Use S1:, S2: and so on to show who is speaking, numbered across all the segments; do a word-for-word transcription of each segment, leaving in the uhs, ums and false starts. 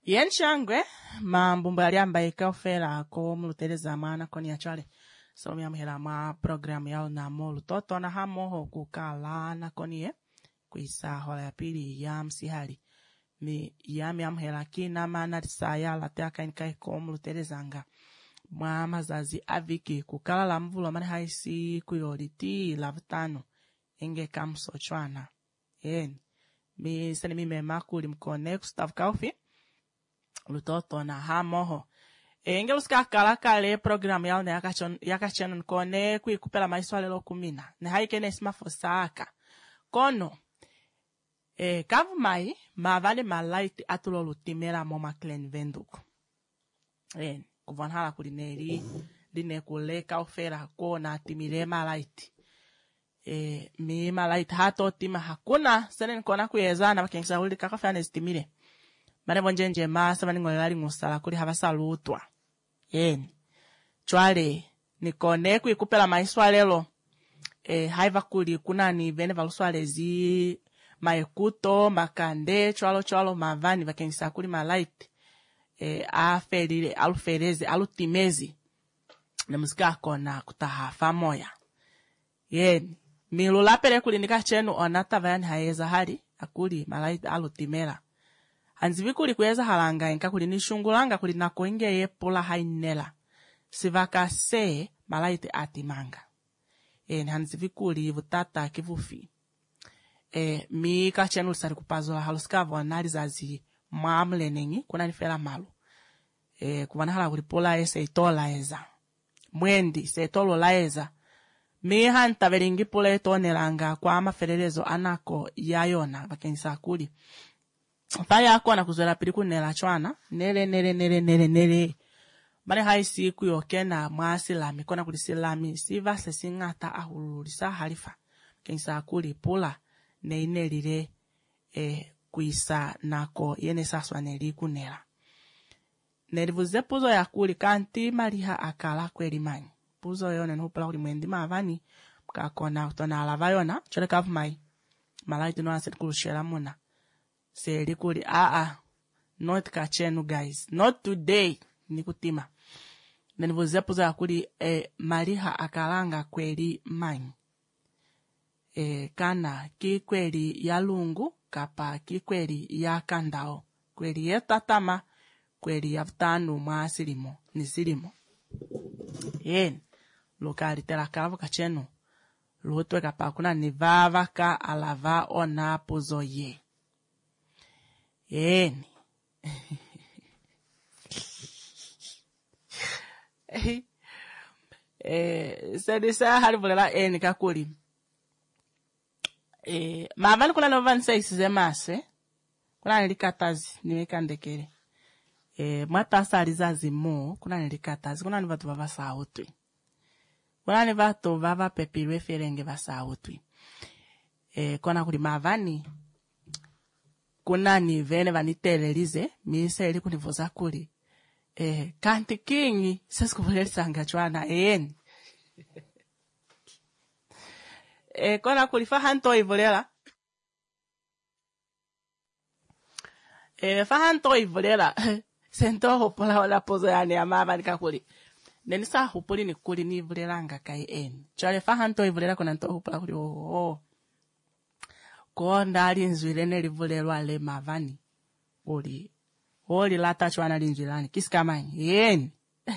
S1: Yen shangwe mambumbu aliambaika ofela ko mulutereza mana koni achale so miamhela ma program yao na molu toto na hamoho kukala na konie kuisa hola ya pili ya msihali mi ya miamhela kina mana risaya la teaka inkai ko mulutereza nga mwa mazazi aviki kukala la mvulo mani haisi kuyoriti la vutano enge kamso chwana yen mi sani mi memakuli mkone kustav kaufi lutoto na hamoho enge uska kala kale program yao na yakachon yakachon kone kuikupela maiswale lo kumina ne haikene smafosaka kono e kavumai mavale malaiti atulo lutimera moma clan venduko en kuvanhala kulineri line kuleka ofera kona timire malaiti e mi malaiti hato tima hakuna senen kona kuyezana bakengisa uli kakafana estimire mane bonjenje masa bani ngolali ngusala kuli habasalutwa yen chwale nikone kuikupela maiswalelo e haiva kuli kunani vene valuswalezi maekuto makande chwalo chwalo mavani bakengisa kuli malaiti e aferire alufereze alutimezi ne musika kona kutahafa moya yen milula pele kuli nikachenu onata vani haeza hali akuli malaiti alutimera hanzivi kuli kuweza halanga inka kuli nishungulanga kuli nakoinge yepola hainela sivaka se malaiti atimanga e hanzivi kuli vutata kivufi e mi kachenu sari kupazola haluskavo analizazi mwamlenengi kuna nifela malu e kuwana hala kuli pola ese itola eza mwendi se itolo la eza mi hanta veringi pola itonelanga kwa maferelezo anako yayona bakenisa kuli Faya akona kuzwela piliku nela chwana nele nele nele nele nele mane haisi kuyokena mwasilami kona kulisilami siva sesingata ahululisa halifa kensa kuli pula ne inelire e kuisa nako yene saswa neli kunela nelivuze puzo ya kuli kanti maliha akala kweli manyi puzo yone nupala kuli mwendi mavani mkakona utona alavayona chole kavumai malaiti no aset kulushela muna Seri kuli ah ah not kachenu guys not today nikutima nenivuze puzo ya kuli e maliha akalanga kweli manyi e kana ki kweli ya lungu kapa ki kweli ya kandao kweli ya tatama kweli ya vtanu mwa silimo ni silimo yen lokali tela kalavu kachenu lutwe kapa kuna nivava ka alava ona puzo ye yen eh sedisa halivulela eni kakuli eh mavani kuna novan seis zemase kuna nilikatazi niwekandekele eh mwatasa alizazi mo kuna nilikatazi kuna ni vatu vava sautwi kuna ni vatu vava pepirwe ferenge vasautwi eh kuna kuli mavani kuna ni vene vanitelelize miseli kunivoza kuli eh kanti kingi sesikuvulelisa chwana eni e kona kulifa hanto ivolela e fa hanto ivolela sento hopola wala pozo yani amava nikakuli nenisa hopoli ni kuli ni ivulelanga kai en chale fa hanto ivolela kona nto hopola kuli oh ko ndali nzwile nelivulelwa le mavani oli oli lata chwana linjilani kisikamani yen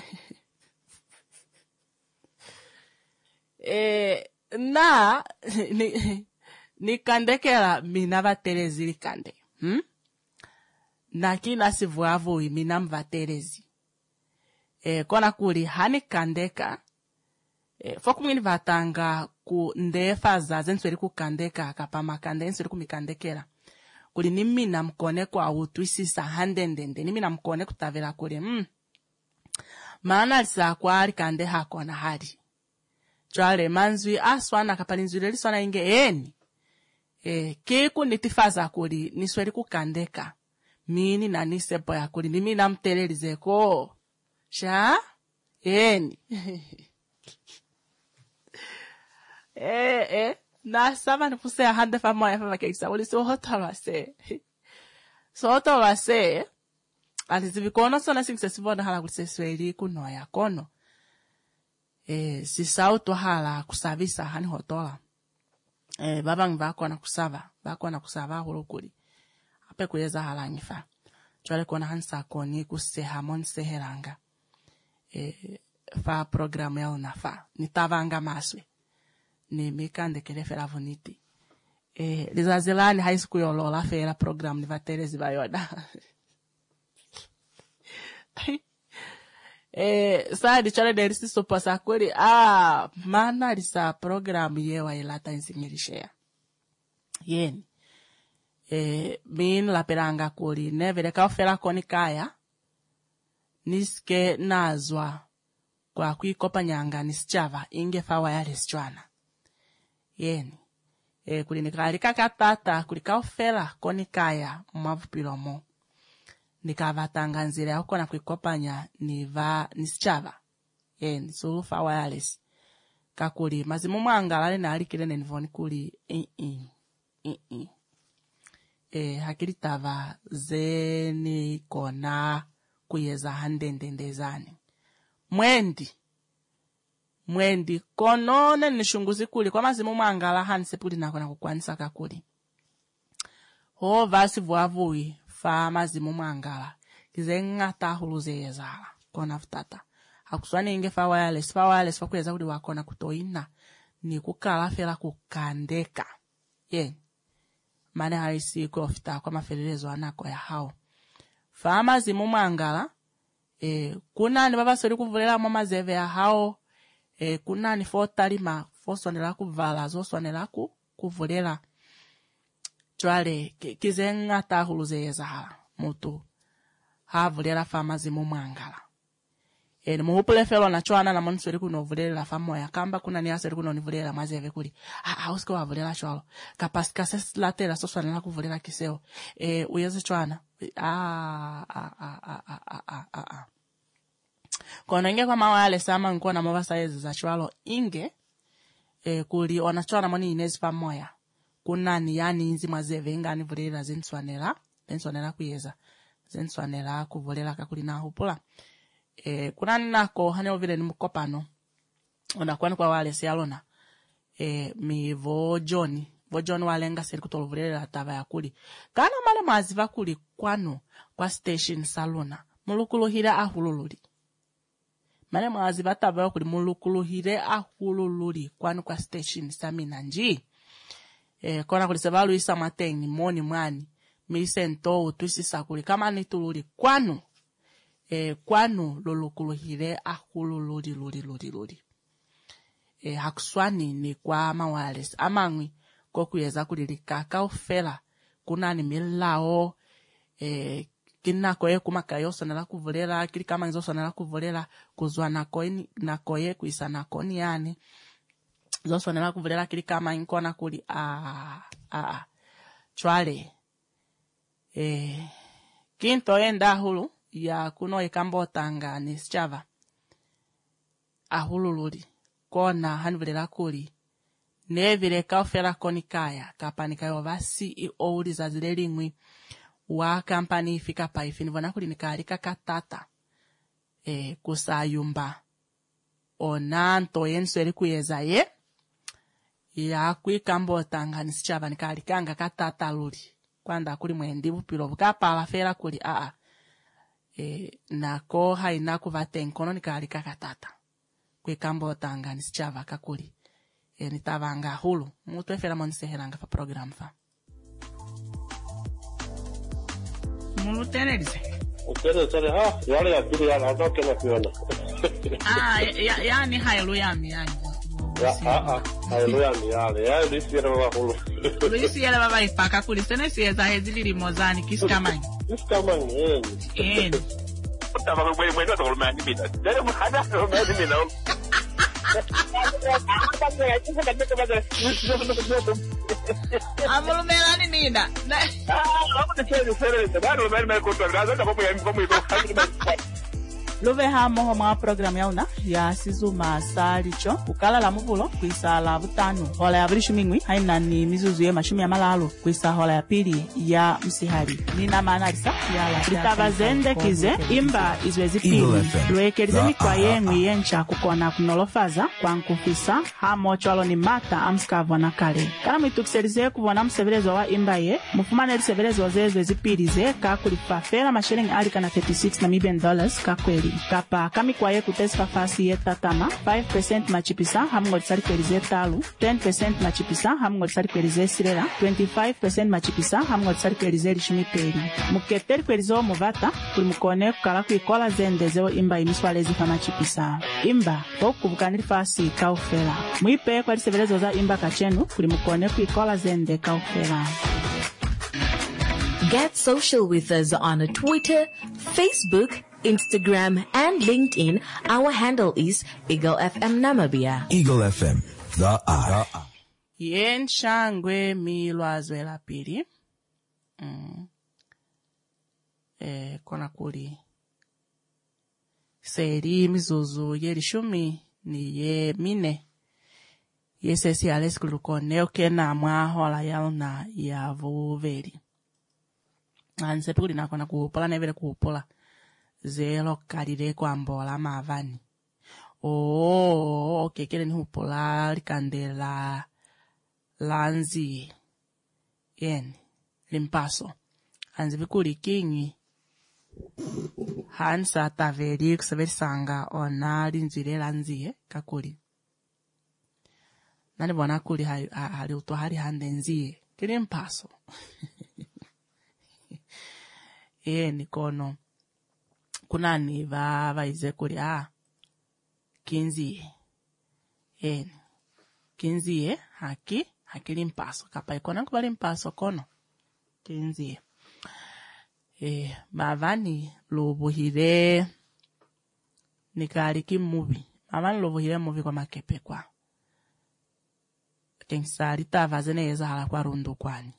S1: eh na ni nikandekela mina vatelezi likande hm na kina sivuavo mina mvatelezi e kona kuli hani kandeka e fokumini vatanga ku ndefa za zensweli ku kandeka kapa makande ensweli ku mikandekela kuli nimina mkone kwa utwisisa handendende nimina mkone kutavela kuli hm maana alisa kwa alikande hakona hali chwale manzwi aswana kapalinzwile liswana inge eni e kiku nitifaza kuli nisweli kukandeka mini na nisepo ya kuli nimi na mtelelizeko sha eni eh eh na saba nipuse ya hande fa moya fa kekisa uli so hotalwa se so hotalwa se alizivikono sona singisesivona hala kuti sesweli kunoya kono eh sisauto hala kusavisa hani hotola eh babangi bakona kusava bakona kusava hulukuli ape kuyeza hala ngifa chwale kona hansa koni kuseha monseheranga eh fa program ya unafa nitavanga maswe ni mikande kelefera voniti eh lizazelani high school yolola fera program ni vaterezi bayoda eh sadi chale derisi soposa kweli ah mana lisa program yewa ilata insingilisha yeni eh min la peranga kuli nevere ka ofera konikaya niske nazwa kwa kuikopa nyanga nisichava ingefa wayale sichwana yeni e kulinikali kakatata kulika ofera konikaya mwavupilomo nikavatanga nzira yako na kuikopanya niva nisichava yeni sulufa wireless kakuli mazimu mwangala na alikile nenivoni kuli i i i i e hakili tava zeni kona kuyeza handendendezani mwendi mwendi konone nishunguzi kuli kwa mazimu mwangala hanse puli nako na kukwanisa kakuli ho vasi vuavui fa mazimu mwangala kizenga tahuluze yezala kona futata hakuswani inge fa wireless fa wireless fa kuweza kuli wakona kutoina ni kukala fela kukandeka ye mane haisi kwa ofita kwa mafelelezo anako ya hao fa mazimu mwangala e kuna ni baba sori kuvulela mama zeve ya hao e kuna ni fotalima fosonela kuvala zo sonela ku kuvulela chwale kizenga tahuluze yezala mutu havulela fa mazimu mwangala e ni muhupule felo na chwana na monsori kunovulela fa moya kamba kuna ni aseri kunonivulela mazeve kuli ah hausko wavulela chwalo kapasika seslatela so sonela kuvulela kiseo e uyeze chwana ah ah ah ah ah ah ah ah kono inge kwa mawale sama nkuwa na mawasa yezi za chwalo inge e kuli onachwana moni inezi pa moya kuna ni yani inzi mazeve inga anivulela zinswanela zinswanela kuyeza zinswanela kuvulela kakuli na hupula e kuna nako hane ovile ni mkopano onakwani kwa wale siyalona e mi vo Johnny vo John walenga seri kutolovulela tava ya kuli kana male maziva kuli kwano kwa station salona mulukuluhira ahulululi male maziva tava ya kuli mulukuluhire ahulululi kwano kwa station samina nji e kona kuli sevalu isa matengi moni mwani misento utwisisa kuli kama nitululi kwano e kwano lolukuluhire ahulululi luli luli luli e hakuswani ni kwa mawales amangwi kokuyeza kulilika kaofela kuna ni milao e kina koye kumakayo sonela kuvulela kili kama nzo sonela kuvulela kuzwa na koye na koye kuisa na koni yani zo sonela kuvulela kili kama inkona kuli a a chwale e kinto enda hulu ya kuno ikambotanga ni sichava ahulululi kona hanvulela kuli nevile kaofela konikaya kapanika yova C E O lizazile lingwi wa kampani ifika pa ifini vona kuli nikalika katata e kusayumba onanto yensu eli kuyeza ye ya kuikambotanga ni sichava nikalikanga katata luli kwanda kuli mwendi bupilo bukapala fela kuli a e nako haina kuvatenkono nikalika katata kuikambotanga ni sichava kakuli e nitavanga hulu mutu efela moniseheranga fa program fa mulu tenelise
S2: ukere tele ha yale ya pili ya atoke na kuona
S1: ah ya yani haleluya yani
S2: ya ah ah haleluya yale ya lisiera wa hulu
S1: lisiera baba ipaka kulisene sieza hezili limozani kisikamani
S2: kisikamani eh
S1: eh
S2: utaba kwa mwe ndo kulumani bila dere mhada ndo mimi mina
S1: amulu melani nina
S2: ah hapo tena sere ndio bado mimi nimekuta gaza hapo ya mkomo iko
S1: Love hamo mwa program yauna ya sizuma salicho ukala la muvulo kwisa la butano hola ya buli shumingwi haina ni mizuzu ye mashumi ya malalo kwisa hola ya pili ya msihari nina manarisa ya la litabazende kize imba izwezi pili lwekerize mikwa yengwi yencha kukona kunolofaza kwa nkufisa hamo chwalo ni mata amskavwa na kale kana mwitukiserize kuvona mseverezo wa imba ye mufumane liseverezo zezo zipili ze kakulifafela mashiringi alika na thirty-six Namibian dollars kakweli kapa kami kwaye kutesfa fasi yetatama five percent machipisa hamngoli sari kwelize talu ten percent machipisa hamngoli sari kwelize sirera twenty-five percent machipisa hamngoli sari kwelize lishumi peri muketeri kwelizo muvata kuli mukone kukala kuikola zendezeo imba imiswalezi fa machipisa imba okubukanili fasi kaufela mwipe kwa lisevelezo za imba kachenu kuli mukone kuikola zende kaufela.
S3: Get social with us on Twitter, Facebook, Instagram, and LinkedIn. Our handle is Eagle F M Namibia.
S4: Eagle F M, the eye.
S1: Yen shangwe milwazwe la pili. Mm. Eh, kona kuli. Seri mizuzu yeri shumi ni ye mine. Yesesi ales kulukone okena mwa hola yauna ya vuveri. Ansepe kuli nakona kuupola nevele kuupola. Zelo kalire kwa mbola mavani. Oh, okay, kele ni hupola likandela lanzi. Yen, limpaso. Ansepe kuli kingi. Hansa taveri kusaveri sanga ona linzire lanzi eh, kakuli. Nani bona kuli hali, hali uto hali handenzie. Kele mpaso. Yen, kono. Kunani va vaize kuli ah kinzi en kinzi eh haki hakili mpaso kapa ikona kubali mpaso kono kinzi eh mavani lobuhire nikali kimubi mavani lobuhire mubi kwa makepe kwa kensari tavazene yeza hala kwa rundu kwani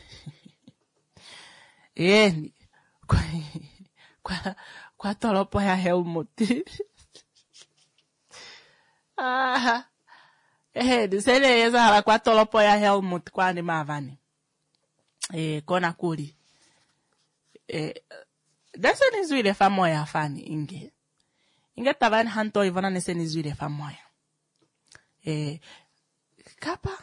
S1: en kwa kwa kwa tolopo ya Helmut. Ah. Eh, disele yeza hala kwa tolopo ya Helmut kwa ni mavani. Eh, kona kuli. Eh, dese nizwile fa moya fani inge. Inge tabani hanto ivona nese nizwile fa moya. Eh, kapa.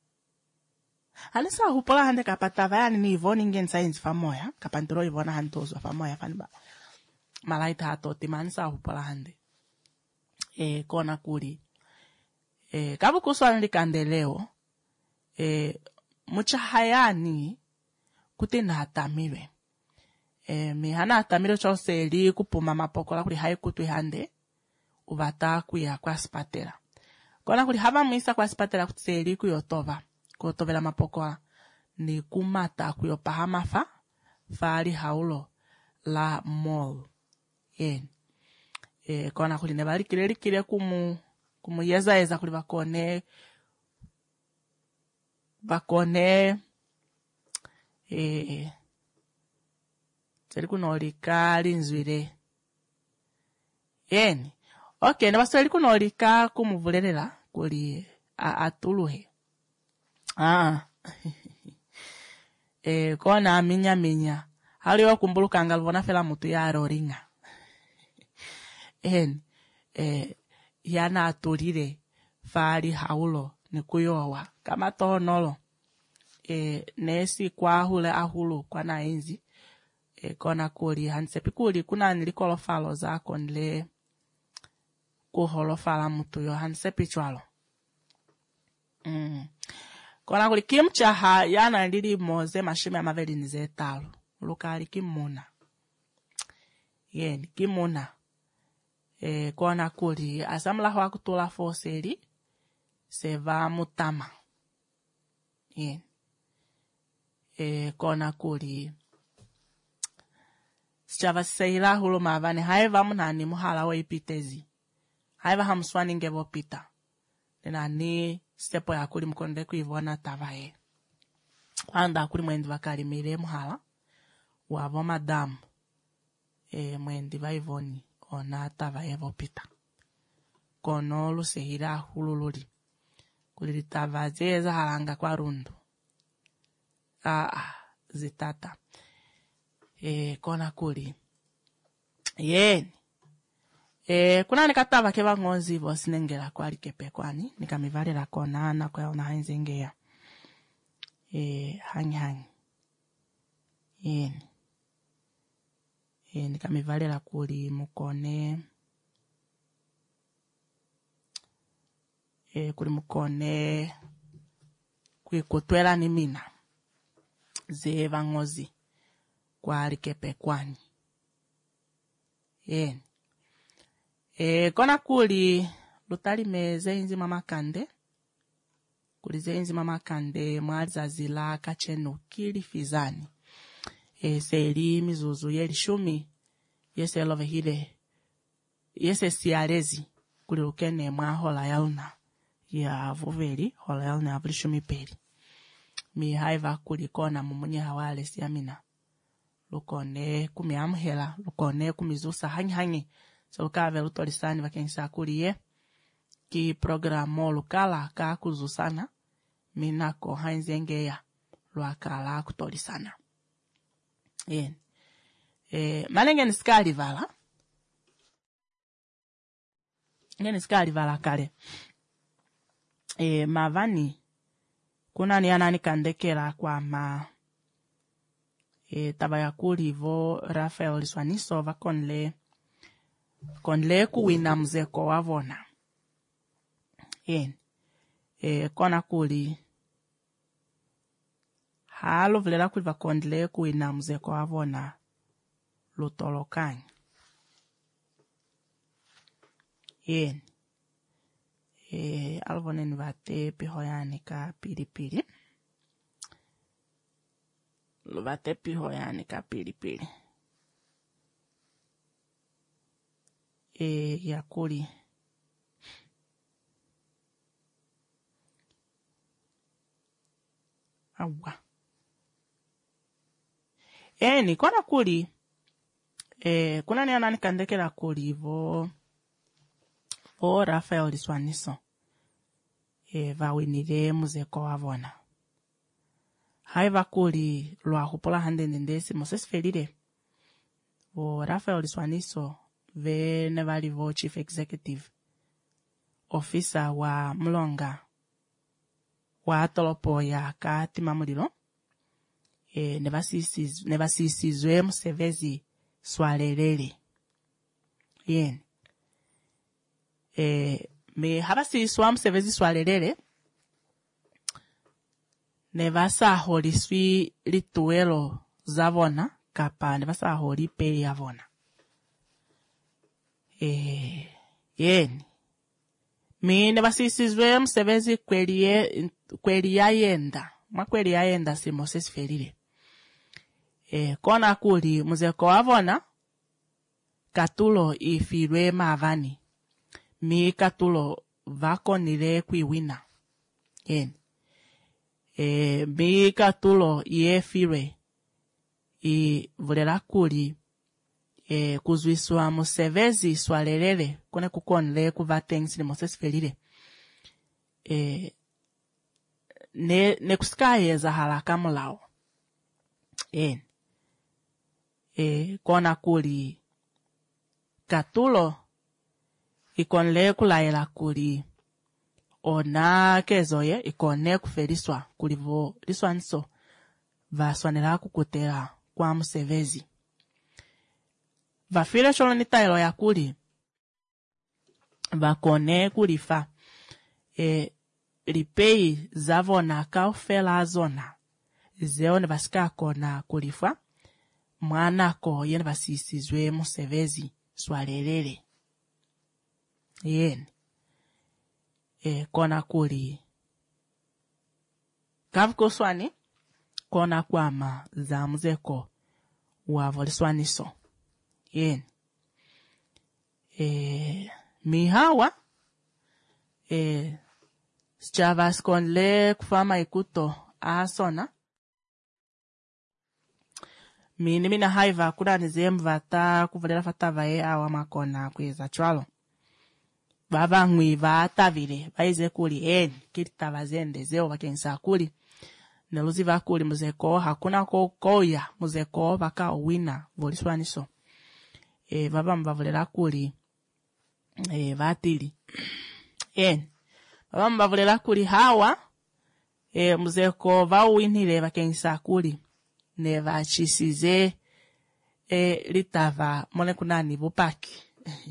S1: Anisa hupola hande kapa tavani ni ivoni inge nsainzi fa moya. Kapa ntoro ivona hantozo fa moya fani ba. Malaita hatoti manisa hupola hande. E, kona kuli. E, kabu kuswa nilikandeleo. E, mucha hayani kutina hatamire. E, mihana hatamire chose li kupuma mapokola kuli hai kutu hande. Ubata kuya kwa spatera. Kona kuli hava mwisa kwa spatera kutiseli kuyotova. Kuyotovela mapokola. Ni kumata kuyopahama fa. Fali haulo la mall. Yen. Eh, kona kuli nebali kireli kire kumu, kumu yeza yeza kuli bakone, bakone, eh, tseli kunolika linzwile. Yen. Okay, nebasweli kunolika kumuvulelela kuli atuluhe. Ah. eh, kona minya minya. Hali wa kumbuluka ngalvona fela mutu ya roringa. En, eh, yana aturire fari haulo ni kuyowa. Kama toho nolo, eh, nesi kwa hule ahulu kwa na enzi, eh, kona kuli, hansepi kuli, kuna nilikolo falo zako nile kuholo fala mutu yo, hansepi chwalo. Mm. Kona kuli kimchaha, yana nili moze mashime ya maveli nize talo. Lukari kimuna. Yen, kimuna. E, kona kuli, asamla hua kutula foseli, se va mutama. Yen. E, kona kuli. Sichava seila hulu mavane, haiva munani muhala wa ipitezi. Haiva hamswani ngevo pita. Nena ni stepo ya kuli mkonde kuivona tavae. Wanda kuli mwendi wakari mire muhala. Wavo madam. E, mwendi vaivoni. ona tava evo pita. Kono lusehira hululuri. Kuliri tava zeza halanga kwa rundu. Ah, zitata. E, kona kuli. Yeni. E, kuna nikatava keba ngozi vo sinengela kwa likepe kwani. Nikamivali la kona na kwa ona hainzengea. E, hangi hangi. Yeni. E, nikamivali la kuli mukone. E, kuli mukone. Kui kutwela ni mina. Zeva ngozi. Kwa likepe kwani. Yeni. E, kona kuli lutali meze inzi mama kande. Kuli ze inzi mama kande mwaliza zila kachenu kili fizani. E, seli mizuzu yeli shumi. Yese love hile. Yese siarezi. Kuli lukene mwa hola yaluna. Ya vuveli hola yaluna avuli shumi peri. Mi haiva kuli kona mumunye hawale siyamina. Lukone kumi amhela. Lukone kumizusa hangi hangi. So kave lutolisani vakensa kuliye. Ki programo lukala ka kuzusana. Minako hainzengeya. Luakala kutolisana. Yen. E, malenge niskali vala. Nge niskali vala kale. E, mavani. Kuna ni anani kandekera kwa ma. E, tabaya kuli vo Rafael Liswaniso vakonle. Konle kuwina mzeko wavona. Yen. E, kona kuli. Halo vlela kuli vakondle kuwina mzeko wavona. Lutolokani. Yen. E, alvone ni vate pihoyani ka pili pili. Luvate pihoyani ka pili pili. E, ya kuli. Awa. E, ni kona kuli. E, kuna ni anani kandekela kuli vo. Vo Rafael Liswaniso. E, vawinire muzeko wavona. Haiva kuli lua hupola hande ndendesi Moses Felire. Vo Rafael Liswaniso. Ve nevali vo chief executive officer wa mlonga wa tolopo ya kati mamulilo. E, nevasisizwe msevezi swalelele. Yen. E, me habasiswa msevezi swalelele. Nevasa holiswi lituelo zavona kapa nevasa holi peli avona. Eh, yen. Mi nevasisizwe msevezi kweli ye, kweli ya yenda. Mwa kweli ya yenda si Moses Felire. Eh, kona kuli muzeko wavona. Katulo ifirwe mavani. Mi katulo vako nile kuiwina. Yen. Eh, mi katulo ye firwe. I vulela kuli. E, kuzwiswa musevezi swalelele kone kukonle kuvatengsi ni Moses Felire. E, ne, ne kuskaye za halaka mulao. E, e, kona kuli katulo ikonle kulaela kuli ona kezoye ikone kufeliswa kulivo Liswaniso vaswanela kukutela kwa musevezi. Vafile cholo nitailo ya kuli. Vakone kulifa. E, lipei zavona kaufela zona. Zeone vasika kona kulifa. Mwanako yene vasisizwe musevezi swalelele. Yen. E, kona kuli. Kavuko swani. Kona kwama za mzeko wa Liswaniso. Yen. E, mihawa. E, Schavas konle kufama ikuto asona. mini mina haiva kuna nizem vata kuvalera fatava e awa makona kweza chwalo baba ngwi vata vile baize kuli en kita vazende zeo vakensa kuli neluzi vakuli muzeko hakuna ko koya muzeko baka wina voliswaniso e baba mbavulera kuli e vatili en baba mbavulera kuli hawa e muzeko vawinile vakensa kuli ne vachisize e litava mole kunani bupaki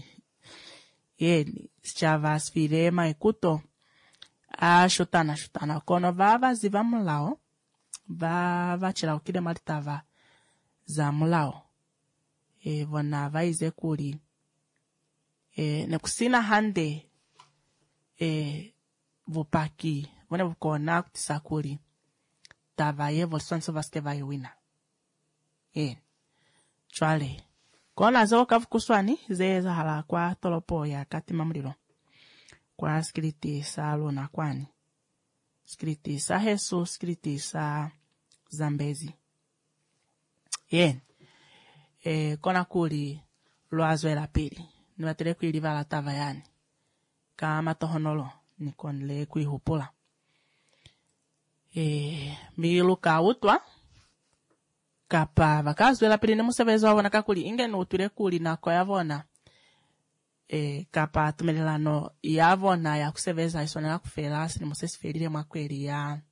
S1: yeni chava sfire maikuto a shutana shutana kono vava ziva mulao vava chila kile malitava za mulao e vona vaize kuli e nekusina hande e bupaki vone bukona kutisa kuli tava ye volsonso vaske vai wina e chwale kona zo kavukuswani zeza hala kwa tolopo ya katima mlilo kwa skriti sa lona kwani skriti sa Hesu skriti sa Zambezi yen e kona kuli loazo la pili niwatere kuiliva la tavayani kama tohonolo nikonle kuihupula e milu kautwa kapa vakazo la pili nemusebeza wabona kakuli inge nutire kuli na kwa yavona e kapa tumelelano yavona ya kusebeza isonera kufela sini musesiferire makweli ya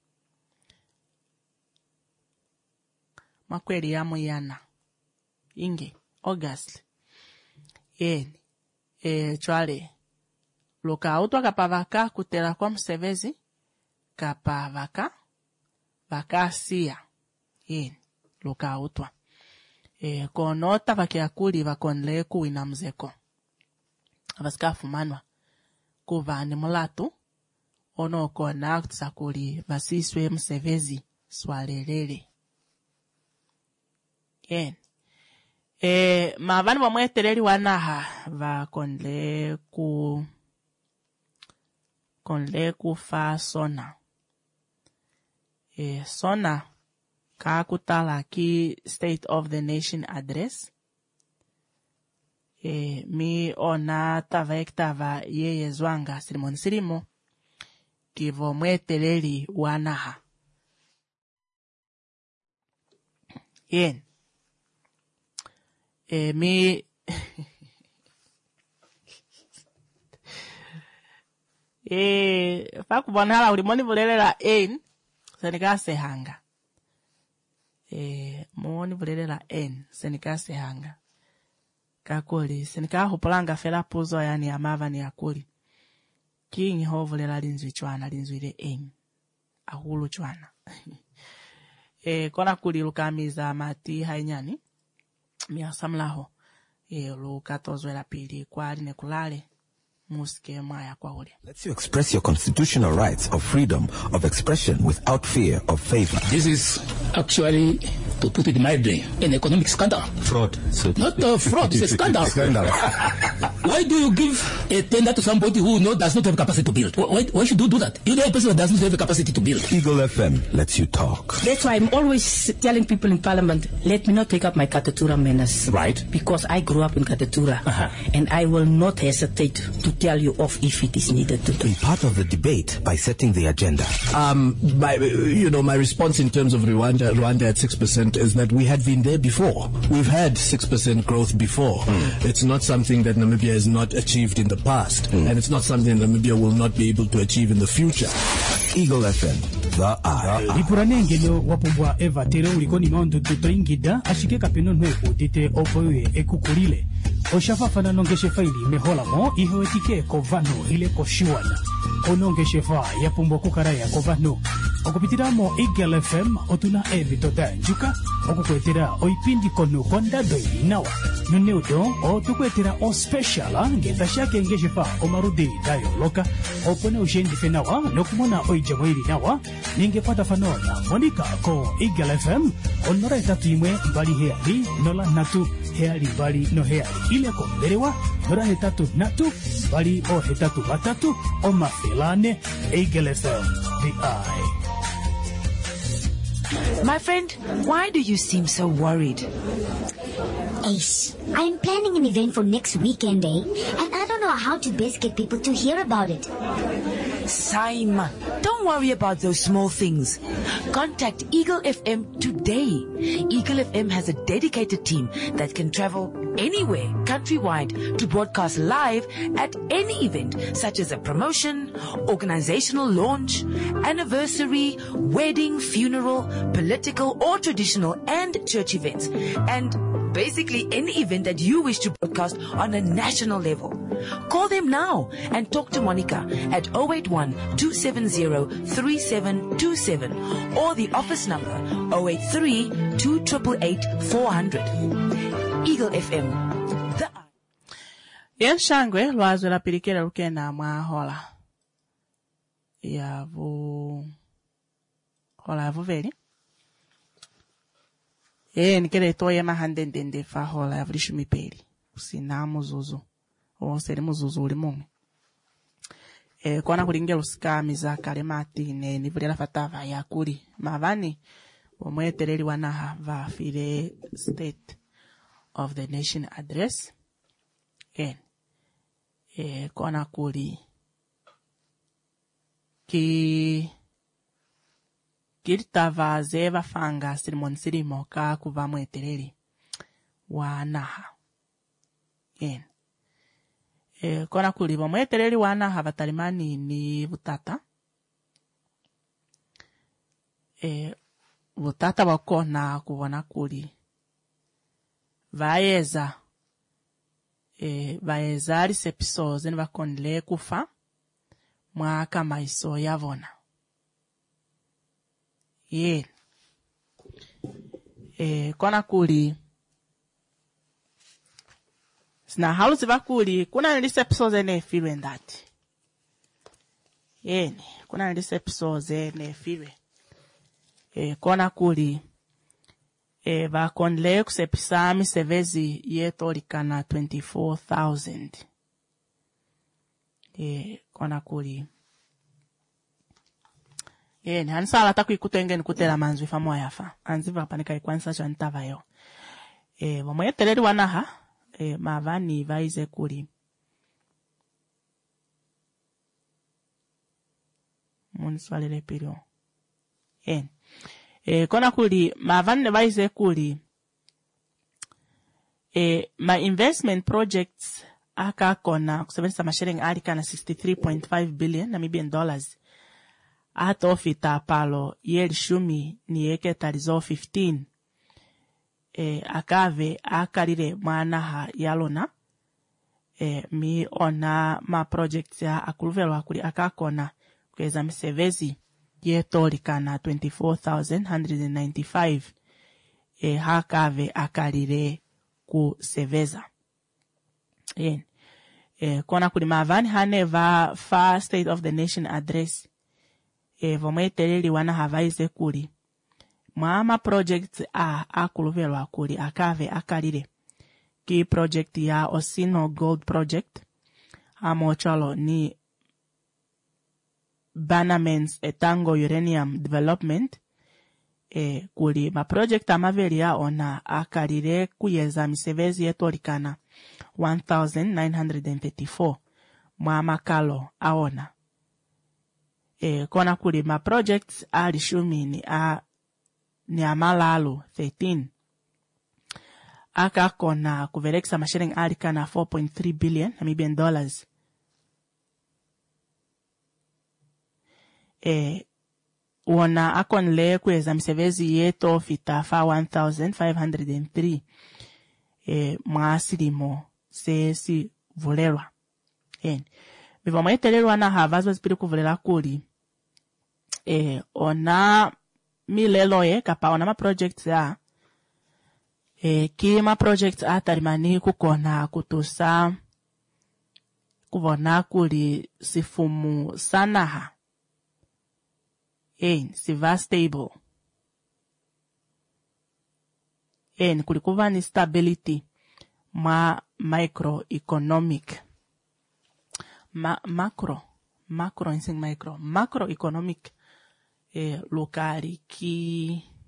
S1: makweli ya muyana inge August yen e chwale loka utwa kapa vaka kutela kwa msebezi kapa vaka vaka siya yen loka utwa e konota vakia kuli vakonle kuwina mzeko abaskafu manwa kuvani mulatu ono kona kutisakuli vasiswe msevezi swalelele yen e mavani vamweteleli wanaha vakonle ku konle kufa sona e sona kakutala ki State of the Nation address e mi ona tava ektava yeye zwanga silimoni silimo kivo mweteleli wanaha yen e mi e fakubonala ulimoni vulelela en senika sehanga e muoni vulelela en senika sehanga kakoli senika hopolanga fela puzo yani amava ni akuli king hovulela linzwi chwana linzwile en ahulu chwana e kona kuli lukamiza mati hainyani miasamlaho e lukatozwe la pili kwa aline kulale muske maya kwa ule.
S4: Lets you express your constitutional rights of freedom of expression without fear of favor.
S5: This is actually, to put it mildly, an economic scandal.
S4: Fraud. So
S5: Not a fraud, it's a scandal.
S4: Scandal.
S5: Why do you give a tender to somebody who no, does not have capacity to build? Why, why should you do that? You know a person that does not have the capacity to build.
S4: Eagle F M lets you talk.
S6: That's why I'm always telling people in Parliament, let me not take up my Katatura manners.
S5: Right.
S6: Because I grew up in Katatura.
S5: Uh-huh.
S6: And I will not hesitate to tell you off if it is needed to do.
S4: Be part of the debate by setting the agenda.
S7: Um, my, you know, my response in terms of Rwanda, Rwanda at six percent is that we had been there before. We've had six percent growth before. Mm. It's not something that Namibia has not achieved in the past. Mm. And it's not something Namibia will not be able to achieve in the future.
S4: Eagle F M, the eye.
S8: Ipuranengelo wapumbwa eva tere ulikoni maundu tutringida ashike kapino nweku tite opoye ekukulile. Oshafafana nongeshe faili mehola mo ihoetike kovano ile koshiwana. Onongeshe fa ya pumbo kukaraya kovano. Okupitiramo Eagle F M otuna evito danjuka. Okukwetera oipindi kono konda doi nawa. Nuneudo o tukwetera o speciala ngeta shake ngeshe fa omarudi dayo loka. Opone ushendi fenawa nokumona oijamwiri nawa. Ninge pata fanona monika ko Eagle F M onora tatu imwe mbali heali nola natu heali bali no heali ile ko berewa nora hetatu natu bali o hetatu batatu o mafelane Eagle F M the eye.
S9: My friend, why do you seem so worried?
S10: Ace, I'm planning an event for next weekend, eh? And I don't know how to best get people to hear about it.
S9: Simon, don't worry about those small things. Contact Eagle F M today. Eagle F M has a dedicated team that can travel anywhere countrywide to broadcast live at any event, such as a promotion, organizational launch, anniversary, wedding, funeral, political or traditional and church events, and basically any event that you wish to broadcast on a national level. Call them now and talk to Monica at zero eight one, two seven zero, three seven two seven or the office number zero eight three, two eight eight, four zero zero. Eagle F M. The
S1: Yen shangwe lwazo la pirikira lukena mwa hola. Yavu hola yavu veri. Eh, nikere toye mahandendende fa hola yavrishu miperi. Usina muzuzu. O seri muzuzu uli mungi. Eh, kwana kuringelo skami za kalemati ne nivulera fatava ya kuri. Mavani, omwetereri wanaha va file State of the Nation address. En. Eh, kwana kuri. Ki Kirtava zeva fanga sirimon sirimo ka kuva mwetereri wanaha. En. E, kona kuli mwetereri wanaha vatalimani ni butata. E, butata wakona kubona kuli. Vaeza. E, vaeza alisepiso zeni vakonle kufa. Mwaka maiso yavona. Ye. E, kona kuli. Sina haluzi vakuli. Kuna nilise episodes ene filwe ndati. Yeni. Kuna nilise episodes ene filwe. E, kona kuli. E, vakonle kusepisami sevezi yetolikana twenty-four thousand. E, kona kuli. Yeni, hanisala taku ikutengeni kutela manzwi famwa yafa. Anziva panika ikwanisa chantava yo. E, wamwetereri wanaha. E, mavani vaize kuli. Muniswalele pilio. Yeni. E, kona kuli, mavani vaize kuli. E, ma investment projects aka kona kusebenzisa masharing alika na sixty-three point five billion Namibian dollars. Ato fita palo yeli shumi ni eke talizo fifteen. E, akave akalire mwanaha yalona. E, mi ona ma projects ya akuluvelo akuli akakona kweza misevezi yetolika na twenty-four thousand one hundred ninety-five. E, hakave akalire ku seveza. Yen. E, kona kuli mavani haneva fa State of the Nation address. E, vomwetereri wana havaize kuli. Mwama project a akuluvelo akuli akave akalire. Ki project ya Osino Gold Project. Amo chalo ni Bannerman's Etango Uranium Development. E, kuli ma project amaveli ya ona akalire kuyeza misevezi yetolikana one thousand nine hundred thirty-four. Mwama kalo aona. E, kona kuli ma projects ali shumi ni a ni amalalu thirteen. Aka kona kuvereksa masharing alika na four point three billion Namibian dollars. E, wana akonle kweza misevezi yeto fitafa one thousand five hundred three. E, mwasilimo sesi vulerwa. En. Biva mwetelelwa na havazwa zipiri kuvulela kuli. E, ona milelo ye kapa ona ma projects ya. E, ki ma projects atarimani kukona kutusa kuvona kuli sifumu sanaha. En, siva stable. En, kulikuva ni stability ma microeconomic. Ma, macro, macro insing micro, macroeconomic e, locali ki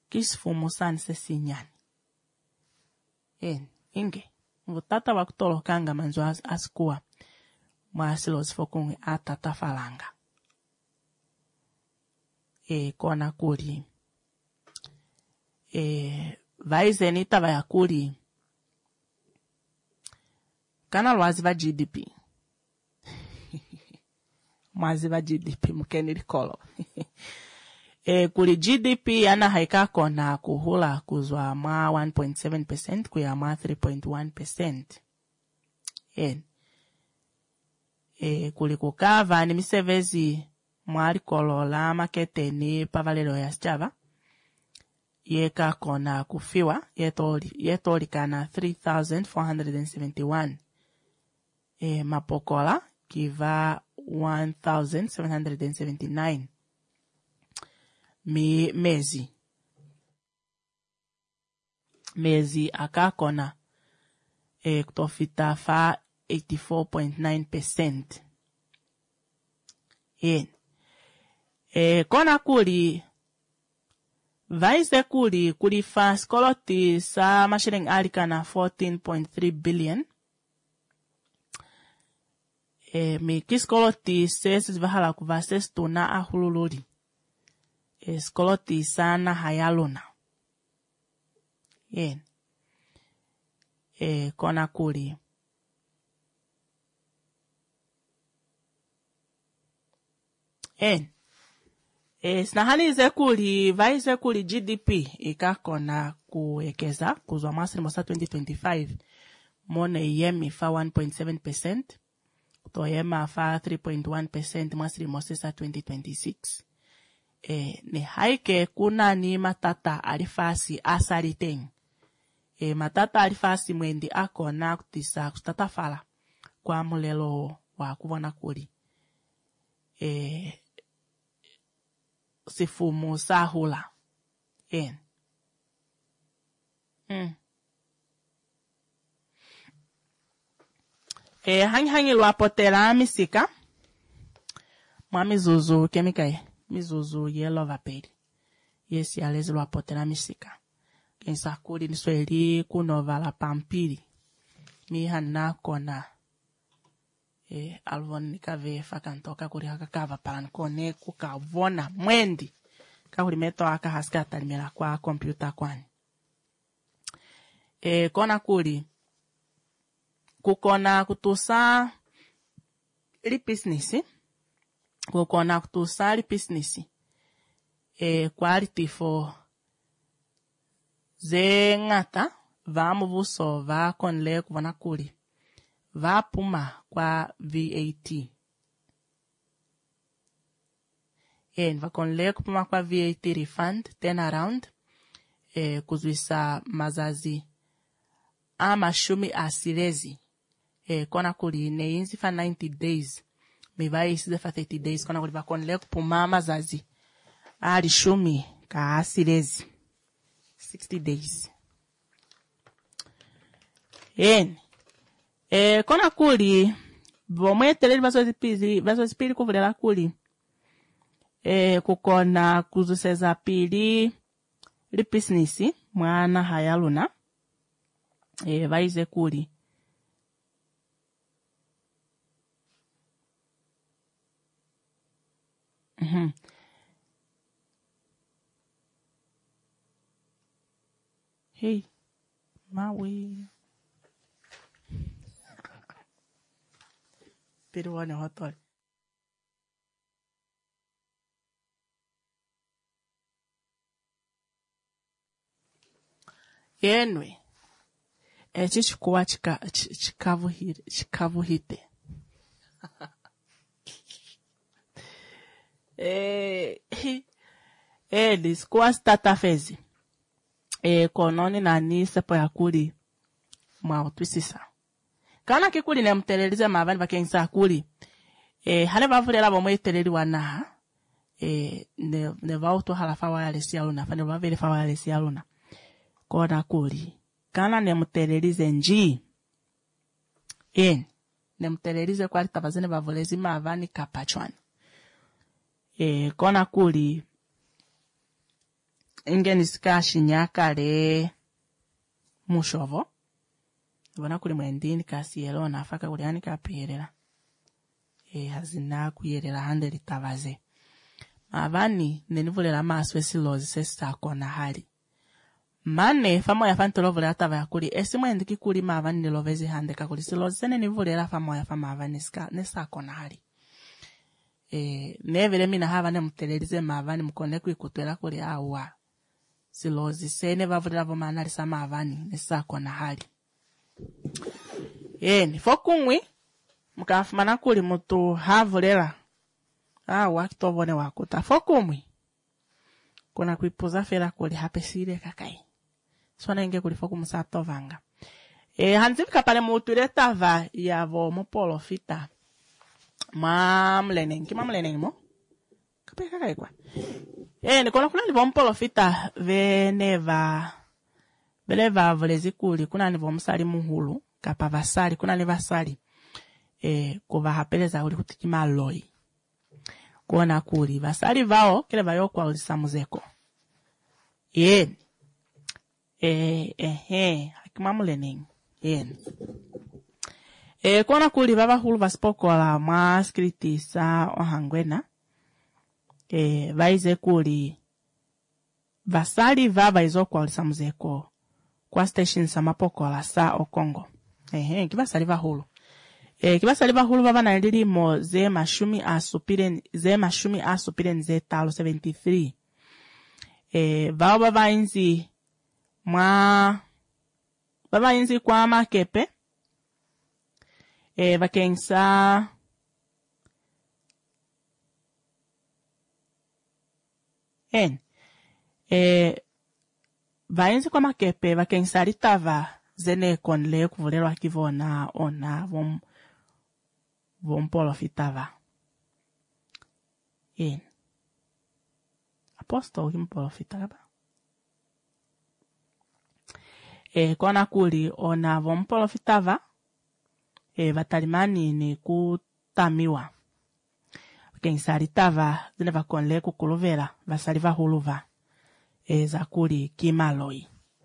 S1: Kisfumo san se sinyani. En, inge. Mvutata wakutolokanga manzo as, askua. Mwasilos fokungi atata falanga. E, kona kuri. E, vaize nita vaya kuri. Kana lwazi va G D P. Mwazi va G D P mkeni likolo. E, kuli G D P ana haika kona kuhula kuzwa ma one point seven percent kuya ma three point one percent. En. E, kuli kukava ni misevezi mwari kolola makete ni pavalelo ya stava. Yeka kona kufiwa yetori, yetori kana three thousand four hundred seventy-one. E, mapokola kiva one thousand seven hundred seventy-nine. Mi mezi. Mezi akakona e, kutofita fa eighty-four point nine percent. En. E, kona kuli vaise kuli kuli fa skoloti sa mashiring alikana fourteen point three billion. E, mi kiskoloti ses vahala kuva ses tuna ahululuri. E, skoloti sana hayaluna. En. E, kona kuli. En. E, snahani ze kuli, vai ze kuli G D P, ika kona kuekeza, kuzwa masri mosa twenty twenty-five, mone yemi fa one point seven percent, to yema fa three point one percent masri mosa twenty twenty-six. E, ne haike kuna ni matata alifasi asariteng. E, matata alifasi mwendi akona kutisa kustata fala kwa mulelo wa kuvona kuli. E, sifumu sahula. En. Mm. E, hangi hangi lwapotela misika. Mwa mizuzu kemikaye. Mizuzu yellow vaperi. Yes, yalezi lwapotela misika. Kensa kuli nisweli kunova la pampiri. Mi hana kona. E, alvon nikave fakantoka kuri haka kava palankone kukavona mwendi. Kahuri meto haka haskata nimela kwa kompyuta kwani. E, kona kuri. Kukona kutusa li business. Kukona kutusa li business. E, quality for ze ngata. Vamu vuso va konle kuvona kuri. Va puma kwa V A T. En va konle kupuma kwa V A T refund, turn around, e, kuzwisa mazazi. Ama shumi asilezi. E, kona kuli ne inzi fa ninety days. Mi va isize fa thirty days. Kona kuli va konle kupuma mazazi. Ali shumi ka asilezi. sixty days. En. E, kona kuli, vomwe teleli vaso zipiri, vaso zipiri kuvulela kuli. E, kukona kuzuseza pili, li business, mwana hayaluna. E, vaize kuli. Mhm. Hey, mawe. Pero wane hotor. Yenwe. E chichikuwa chika, chikavu hite, chikavu hite. Eh, eh, disikuwa stata fezi. Eh, kononi nani sepo ya kuli mwa utwisisa. Kana kikuli ne mtelelize mavani vakensa kuli. Eh, hale vavulela bomwe teleli wanaha. Eh, ne, ne vauto halafa wa yalesi aluna. Fane vavele fa wa yalesi aluna. Kona kuli. Kana ne mtelelize nji. En. Ne mtelelize kwa litabazene vavulezi mavani kapachwani. Eh, kona kuli. ingeni skashi nyakale mushovo bona kuli mwendini kasi yelo nafaka kuli yani kapirera e hazina kuyerera hande litavaze mavani nenivulera maso esilozi sesakona hali mane famo ya fantolo vulera tava yakuli esimwendi kikuli mavani nilovezi hande kakuli silozi sene nivulera famo ya fama avani ska nesakona hali e nevele mina hava ne mutelerize mavani mukone kuikutwela kuli awa silozi sene vavulera vomana lisa mavani nesakona hali eni fokungwi mukafumana kuli mutu havulera awa kitovone wakuta fokumwi kuna kuipuza fera kuli hapesire kakai swana inge kuli fokumu satovanga e hanzifika pale mutu retava yavo mopolo fita mamlenengi mamlenengi mo kapai kakai kwa e ni kuna kuna nivo mopolo fita veneva beleva volezi kuli kuna nivo msali muhulu kapa vasali kuna ni vasali e kuva hapeleza kuli kutikima loi kuona kuli vasali vao kile vayo kwa ulisamuzeko yen eh eh hakimamule ning yen e kuona kuli baba hulu vaspokola maskritisa ohangwena e vaize kuli vasali vava izo kwa ulisamuzeko kwa station samapokola sa okongo eh kibasali vahulu e kibasali bahulu baba na lilimo ze mashumi asupiren ze mashumi asupiren ze talo seventy-three e bao baba inzi mwa baba inzi kwa makepe e bakensa en e vainzi kwa makepe bakensa litava zene konle kuvulelwa kivona ona vom vompolo fitava en apostol kimpolo fitava e kona kuli ona vompolo fitava e vatalimani ni kutamiwa kensaritava zine vakonle kukuluvera vasaliva huluva e zakuli kimaloi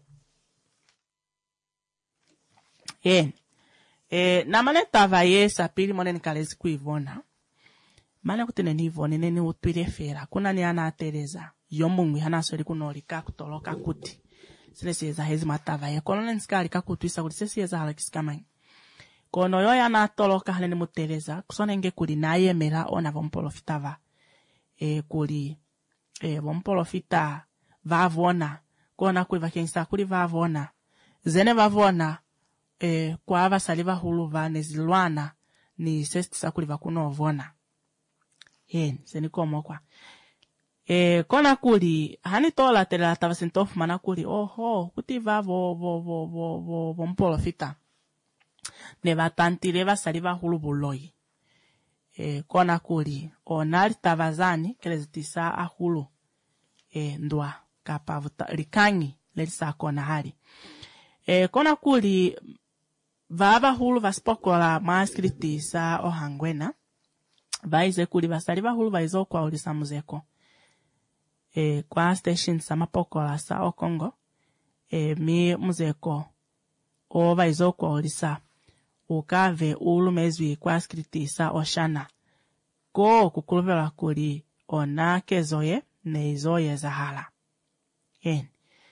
S1: en e namane tava yesa pili mone nikalezi kuivona mane kutene nivone nene utwile fera kuna ni ana Teresa yomungwi hana sori kunolika kutoloka kuti sine siyeza hezi matava ye kono nsikali kakutwisa kuti siyeza halakisikamayi kono yo yana toloka hane mu Teresa kusona nge kuli naye mera ona vompolofitava e kuli e vompolofita vavona kona kuiva kensa kuli vavona zene vavona e kwa vasali vahulu vane zilwana ni sestisa kuli vakunovona yen zeni komokwa e kona kuli hani tola tela tava sentofu mana kuli oho kuti vavo vo vo vo vo vompolofita ne vatantile vasali vahulu buloi e kona kuli onali tavazani kelezitisa ahulu e ndwa kapa vuta likangi lelisa kona hali e kona kuli vava hulu vaspokola maskritisa ohangwena vaize kuli vasali vahulu vaizo kwa ulisamuzeko e kwa station samapokola sa okongo e mi muzeko o vaizo kwa ulisa ukave ulu mezwi kwa skritisa oshana ko kukuluvela kuli ona kezoye neizoye zahala en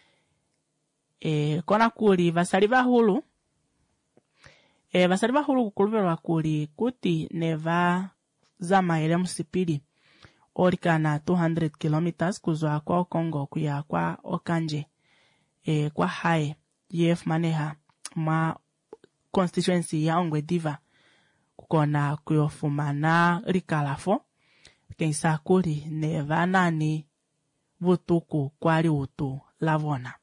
S1: e kona kuli vasali vahulu e vasali vahulu kukuluvela kuli kuti neva zama ele musipili olikana two hundred kilometers kuzwa kwa Kongo kuya kwa Okanje e kwa hae yef maneha ma constituency ya Ongwediva kukona kuyofumana rikalafo kensa kuli neva nani vutuku kwali utu lavona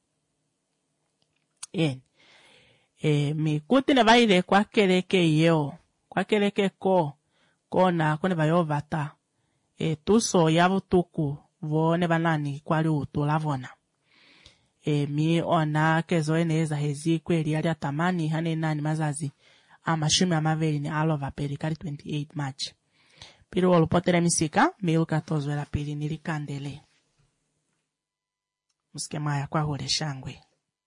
S1: en e mi kuti ne vaile kwa keleke yeo kwa keleke ko kona kone vayo vata e tuso ya vutuku vone vanani kwali utu lavona e mi ona kezo eneza hezi kweli ali atamani hane nani mazazi amashumi amaveli ni alova perikari twenty-eight March piro olupotere misika milu katozwe la pili nilikandele muskemaya kwa hole shangwe.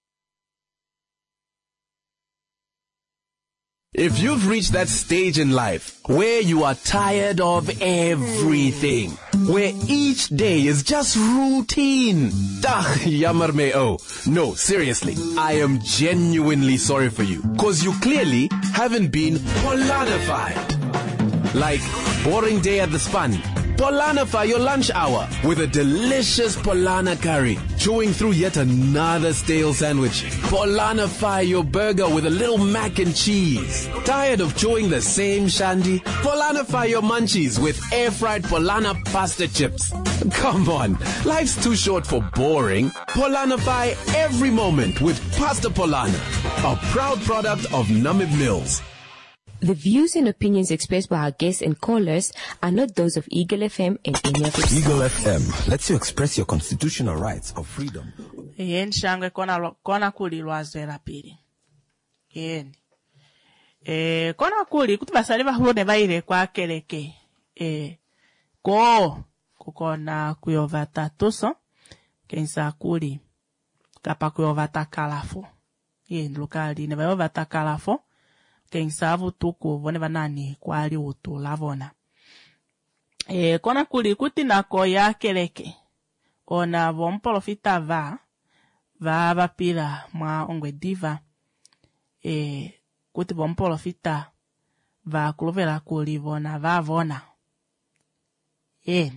S11: If you've reached that stage in life where you are tired of everything, where each day is just routine, dah, yammer me oh. No, seriously, I am genuinely sorry for you, cause you clearly haven't been Polanified. Like, boring day at the Spun. Polanify your lunch hour with a delicious Polana curry, chewing through yet another stale sandwich. Polanify your burger with a little mac and cheese. Tired of chewing the same shandy? Polanify your munchies with air-fried Polana pasta chips. Come on, life's too short for boring. Polanify every moment with Pasta Polana, a proud product of Namib Mills.
S12: The views and opinions expressed by our guests and callers are not those of Eagle F M and any of its
S4: Eagle F M lets you express your constitutional rights of freedom.
S1: Yen shangwe kona kona kuli lwazera pili. Yen. Eh kona kuli kuti basali bahulone baire kwa keleke. Eh ko kukona kuyovata tuso kensa kuli kapa kuyovata kalafo. Yen lokali ne bayovata kalafo. Kensavu tuku vone vanani kwali utu lavona. E kona kuli kuti nako ya keleke. Ona vomprofita va. Va vapila mwa ongwe diva. E kuti vomprofita va kulovela kuli vona va vona. E.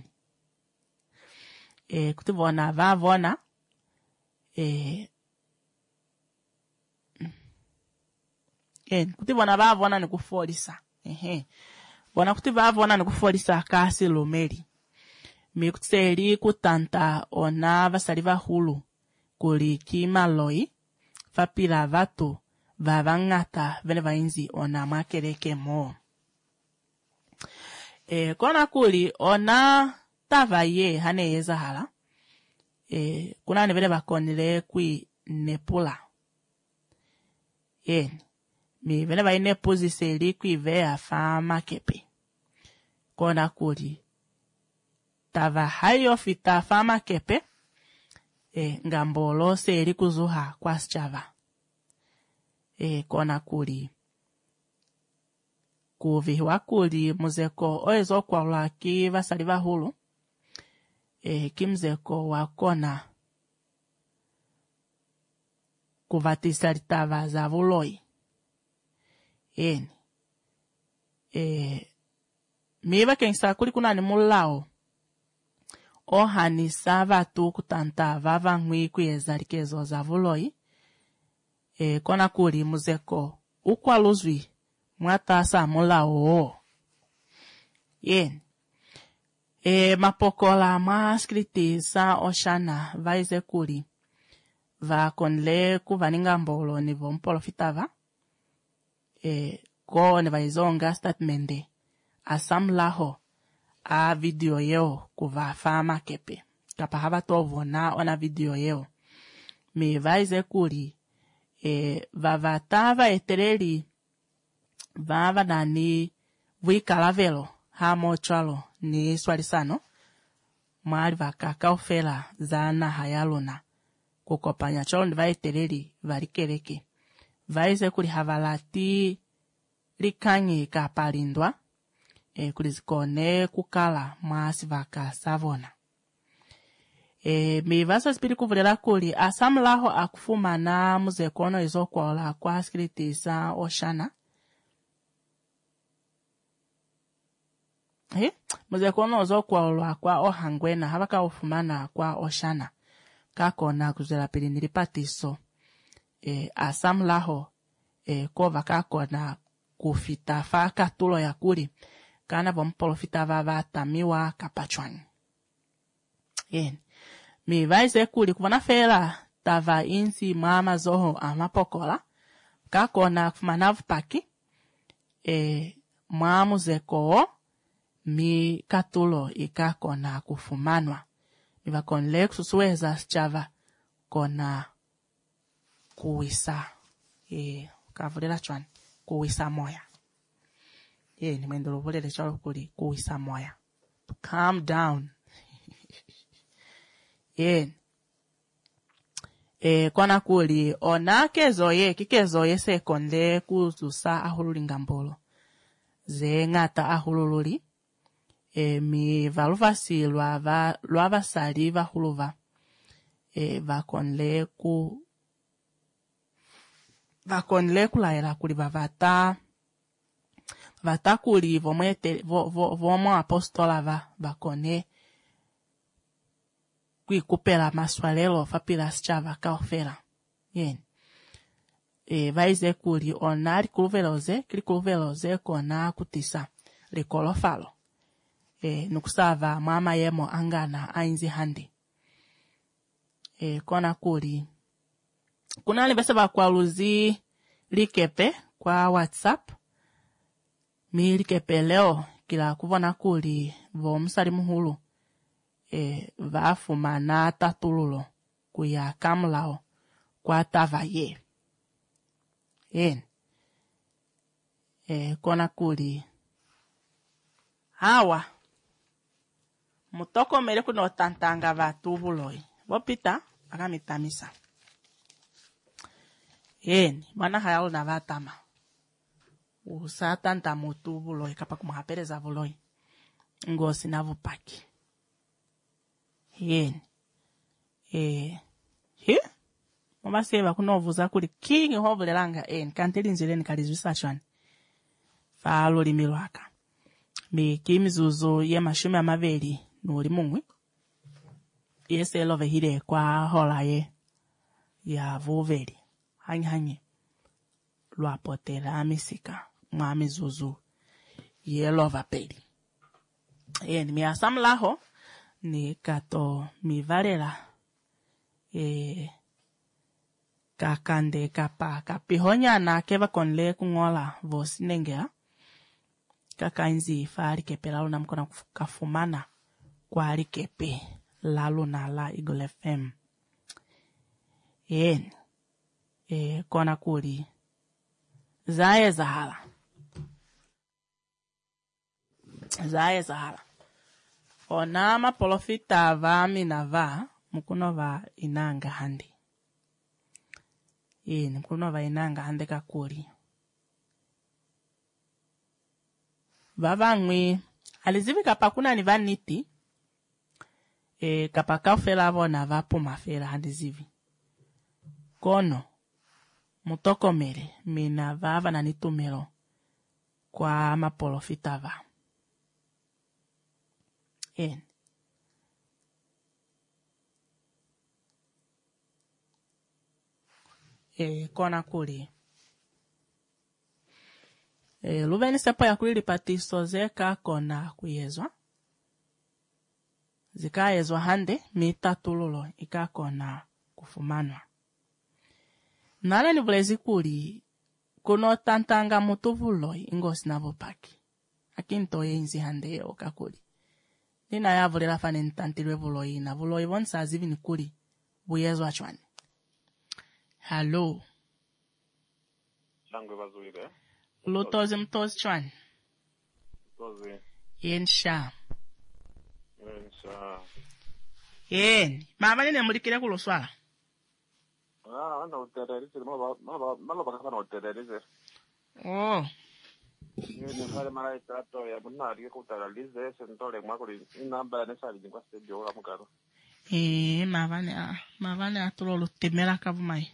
S1: E kuti vona va vona. E. Eh, kuti bona ba vona ni kufolisa. Ehe. Bona kuti ba vona ni kufolisa kasi lomeri. Mi kutseli kutanta ona vasaliva hulu. Kuli kima loi. Fapila vatu. Vavangata vene vainzi ona makereke mo. Eh, kona kuli ona tavaye hane yeza hala. Eh, kuna nivele bakonile kui nepula. Eh. Mi vene vaine poziseli kui vea fama kepe. Kona kuli. Tava hayo fita fama kepe. E, ngambolo seli kuzuha kwa schava. E, kona kuli. Kuvihiwa kuli muzeko oezo kwa laki vasaliva hulu. E, kimzeko wakona. Kuvatisali tava za vuloi. Eni. E, miva kensa kuli kuna ni mulao. Ohani sava tu kutanta vava ngui kuyezalikezo za vuloi. E, kona kuli muzeko. Ukwa luzwi. Mwata sa mulao. Eni. E, mapokola maskriti sa oshana vaize kuli. Va konle kuvaninga mbolo ni vomprofitava. E, ko ne vaizonga statemende asamlaho a video yeo kuva fama kepe kapa hava tovo na ona video yeo me vaize kuri e vavatava etereli vava nani vuikalavelo hamo chalo ni swalisano mwali vakaka ofela zana hayalona kukopanya chalo ni vaetereli varikereke vaize kuli havalati likanyi kapalindwa e kulizikone kukala mwasi vaka savona. E mivasa spiri kuvulela kuli asamlaho akufuma na muzekono izo kwa ola kwa skritisa oshana. He? Muzekono izo kwa ola kwa ohangwena havaka ufumana kwa oshana. Kakona kuzela pili nilipatiso. E, asamlaho e, kova kako na kufita faka tulo ya kuri kana vomprofita vava tamiwa kapachwan. Yen. Mi vaize kuri kuvana fela tava insi mama zoho amapokola kako na kufumanavu paki e, mamu zeko mi katulo ikako na kufumanwa. Mi vakonle kususuweza schava kona kuwisa e kavulela chwan kuwisa moya e ni mwendolo volele chalo kuli kuwisa moya to calm down e e kona kuli ona kezoye kikezoye sekonde kuzusa ahululingambolo ze ngata ahulululi e mi valuvasi lwava lwavasali vahuluva e vakonle ku vakonle kulaela kuli vavata vata kuli vomwe vo vo vomwe apostola va vakone kuikupela maswalelo fapila sichava kaofela yen e vaize kuli onari kuluveloze kili kuluveloze kona kutisa likolofalo e nukusava mama yemo angana ainzi handi e kona kuli kuna libese bakwaluzi likepe kwa WhatsApp mi likepe leo kila kuvona kuli vo msali muhulu e vafuma na tatululo kuya kamlao kwa tavaye en e kona kuli hawa mutoko mere kuno tantanga vatubuloi bopita akamitamisa en mana hayal na vatama usa tanta mutubuloi kapa kumuhapereza vuloi ngosi na vupaki yen eh he mama seba kunovuza kuli king hovulelanga en kanteli nzileni kalizwisa chwan fa lolimi lwaka mi kimizuzu ye mashumi amaveli nuli mungwi yese love hile kwa hola ye ya vuveli hanyi hanyi lwapotela misika mwa mizuzu ye love peli en mi asamlaho ni kato mi valela e kakande kapa kapihonya na keva konle kungola vosinengea kakainzi fari kepela na mkona kafumana kwa likepe lalo na la Eagle F M en e kona kuli zaye zahala zaye zahala ona mapolofita va minava mukunova inanga handi yen mukunova inanga hande kakuri vavangwi alizivi kapa kuna ni vaniti e kapa kaufela vona vapo mafela handizivi kono mutoko mere mina vava na nitumero kwa mapolofita va en e kona kuli e luveni sepo ya kuli patiso zeka kona kuyezwa zikaezwa hande mitatululo ikakona kufumanwa nala ni vulezi kuli kuno tantanga mutuvuloi ingosi na vupaki akinto yenzi hande okakuli nina ya vulela fane ntantilwe vuloi na vuloi vonsa zivi ni kuli buyezwa chwani hello
S2: Shangwe bazuire
S1: lutozi mtozi chwani
S2: Tozi
S1: yensha
S2: Yensha
S1: yen mama nene mulikile kuloswala
S2: Ah, anda utererize malo malo malo bakana utererize
S1: oh
S2: ni hale mara itato ya munari kutaralize sentole mwakuli inamba ne sali ngwa studio la mukaro
S1: eh mavane ah mavane atulo lutemera kavumai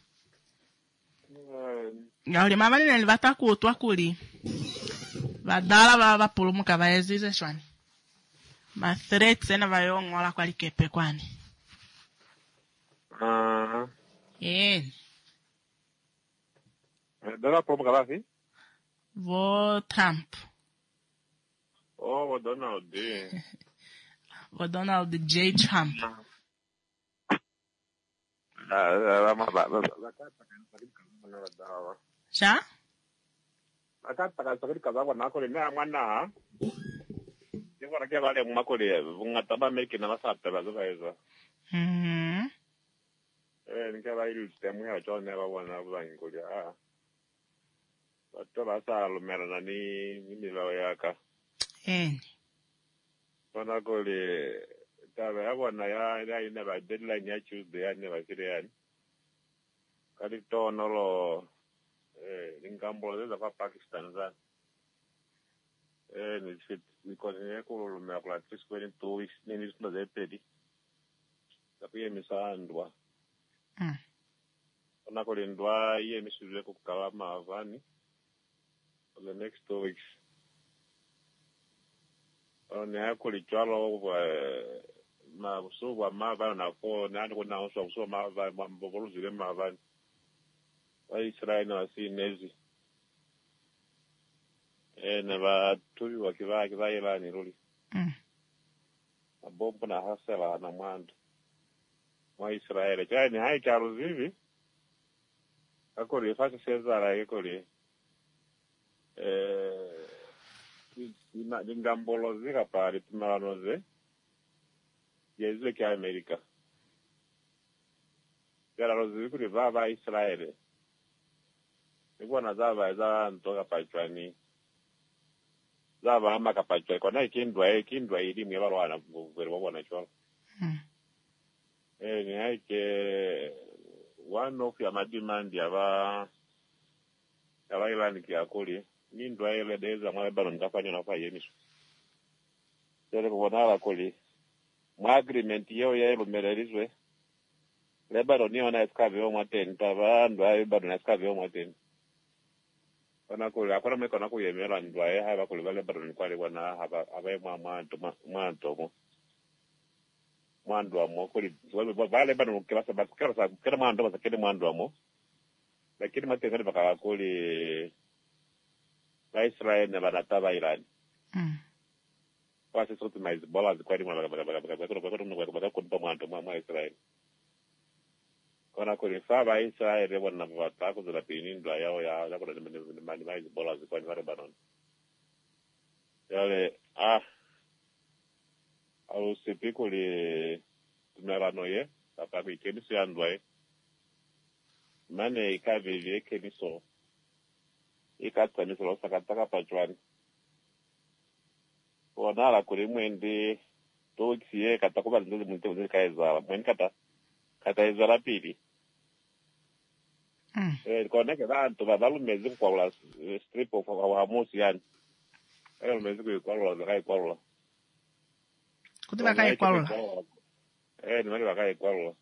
S1: Ngauli mavane ne vatakutwa kuli vadala va vapulumuka vaezize shwani ma threats ena vayongola kwa likepe kwani
S2: ah
S1: eh
S2: dala pulumuka vafi
S1: vo Trump
S2: oh vo Donald
S1: vo Donald J Trump
S2: ah ma ba ba bakata kana dawa
S1: cha
S2: akata ka sakiri kaza kwa nakole me amwana Yego ra ke vale makole ngata ba meke na basata ba zo baeza
S1: mhm
S2: eh nke ba ilu temu ya jo ne ba wana ba ngoli ah bato ba sa lo mera na ni ni la ya ka
S1: eh
S2: bona gole ta ba ya wana ya ya ina ba deadline ya Tuesday ya ne ba kire ya kalitono lo eh ingambo zeza kwa Pakistan za eh ni fit ni konye ko me akla tris ko ni two weeks ni ni ndo zepedi kapiye misandwa
S1: mm
S2: ona ko lindwa iye misuzwe ko kala mavani for the next two weeks ona ko lichalo ma busuba mava na ko nani ko na uso uso mava mbobolo zile mava wa Israel na sinezi eh na ba tuyu wakiva kiva ila ni ruli
S1: mm
S2: abombo na hasela na mwando wa Israel cha ni hai charo zivi akori fasa sezara ekori eh ina ngambolo zika pari tumanoze Yezu ke America. Gara rozi kuri baba Israel. Ego na zaba za ntoka pachwani. Zaba ama kapachwa kwa na kindwa e kindwa ili mwe barwana nguvere babona chwa.
S1: mm
S2: Eh ni hake one of ya mademand ya ba ya ba ilani ki akuli. Ni ndwa ile deza mwa balo ngafanya na fa yemisu. Sele ko na akuli. Ma agreement yao ya ilo melerizwe Lebanon niyo na eskavi yo mwaten taba ndwa Lebanon na eskavi yo mwaten wana kule akona meko na kuyemela ndwa e haba kule ba Lebanon kwale wana haba haba mwa mwanto mwanto mo mwando mo kule ba Lebanon kila sababu kila sababu kila mwando ba kile mwando mo lakini matengani baka kule ba Israel na banataba Iran
S1: mm
S2: Wasi sote maize bola zikwani mwana baka baka baka baka baka baka baka kunpa mwanto mwa Israel. Kona kule faba Israel wana mvata kuzula pini ndwa yao ya ya kuna nimani mani maize bola zikwani mwana banon. Yale ah au sepi kule tumerano ye apa bikeni si andwa ye. Mane ikavivi keniso ikata niso lo sakataka pachwani. Wanala kuri mwende tokiye kata kuba ndozi mwende mwende kaizala mwende kata kata izala pili
S1: mm
S2: eh kone ke bantu babalu mezi kwa la strip of wa mosi yani eh mezi kwa la kai kwa la
S1: kuti bakai kwa la
S2: eh ni mali bakai kwa la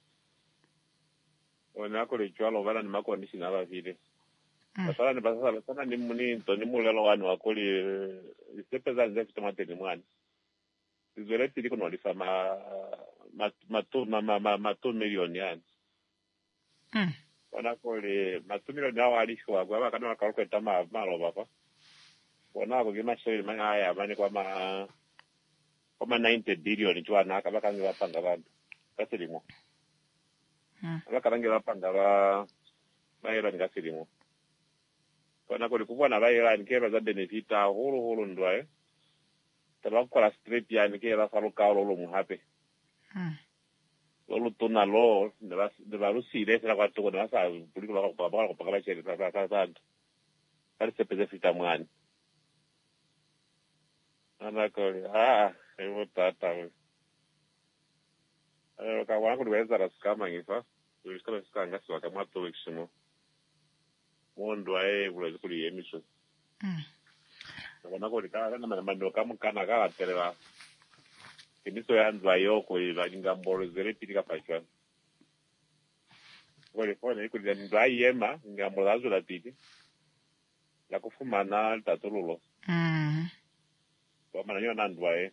S2: ona kuri chwalo bala ni makondishini aba vile Pasala ni pasala sana ni muni to ni mulelo wanu wakoli isepeza nzefu tomate ni mwani. Izwele tili kuno walisa ma matu ma ma ma matu milioni yani.
S1: Mm.
S2: Wana koli matu milioni hawa alishwa kwa waka kama karuko etama malo bapa. Wana ko gima shiri manga haya mani kwa ma kwa ma ninety billion chwa na kama kangi wapanga bantu. Kasirimo.
S1: Mm.
S2: Kama kangi wapanga ba baira ni kasirimo. Kona kuli kubwa na baira nikeba za benefita hulu hulu ndwae tabakola strip ya nikeba faruka lolo muhape
S1: mm
S2: lolo tuna lo de la rusile sera kwa toko na sa puliko la kwa kwa kwa kwa chele sa sa sa ari se peze fita mwani ana koli ah evo tata we ayo ka wangu niweza raskama ngifa tulisikana sikanga siwa kama to wikishimo Mondo ae kule kuli emiso.
S1: Mm.
S2: Wana ko dikala na mando kama kana kala tereba. Kimiso ya nzwa yoko ila ngambolo zere pitika pachwa. Wale fone iko dia nzwa yema ngambolo azo la piti. La kufuma na tatululo.
S1: Mm.
S2: Kwa maana yo nandwa e.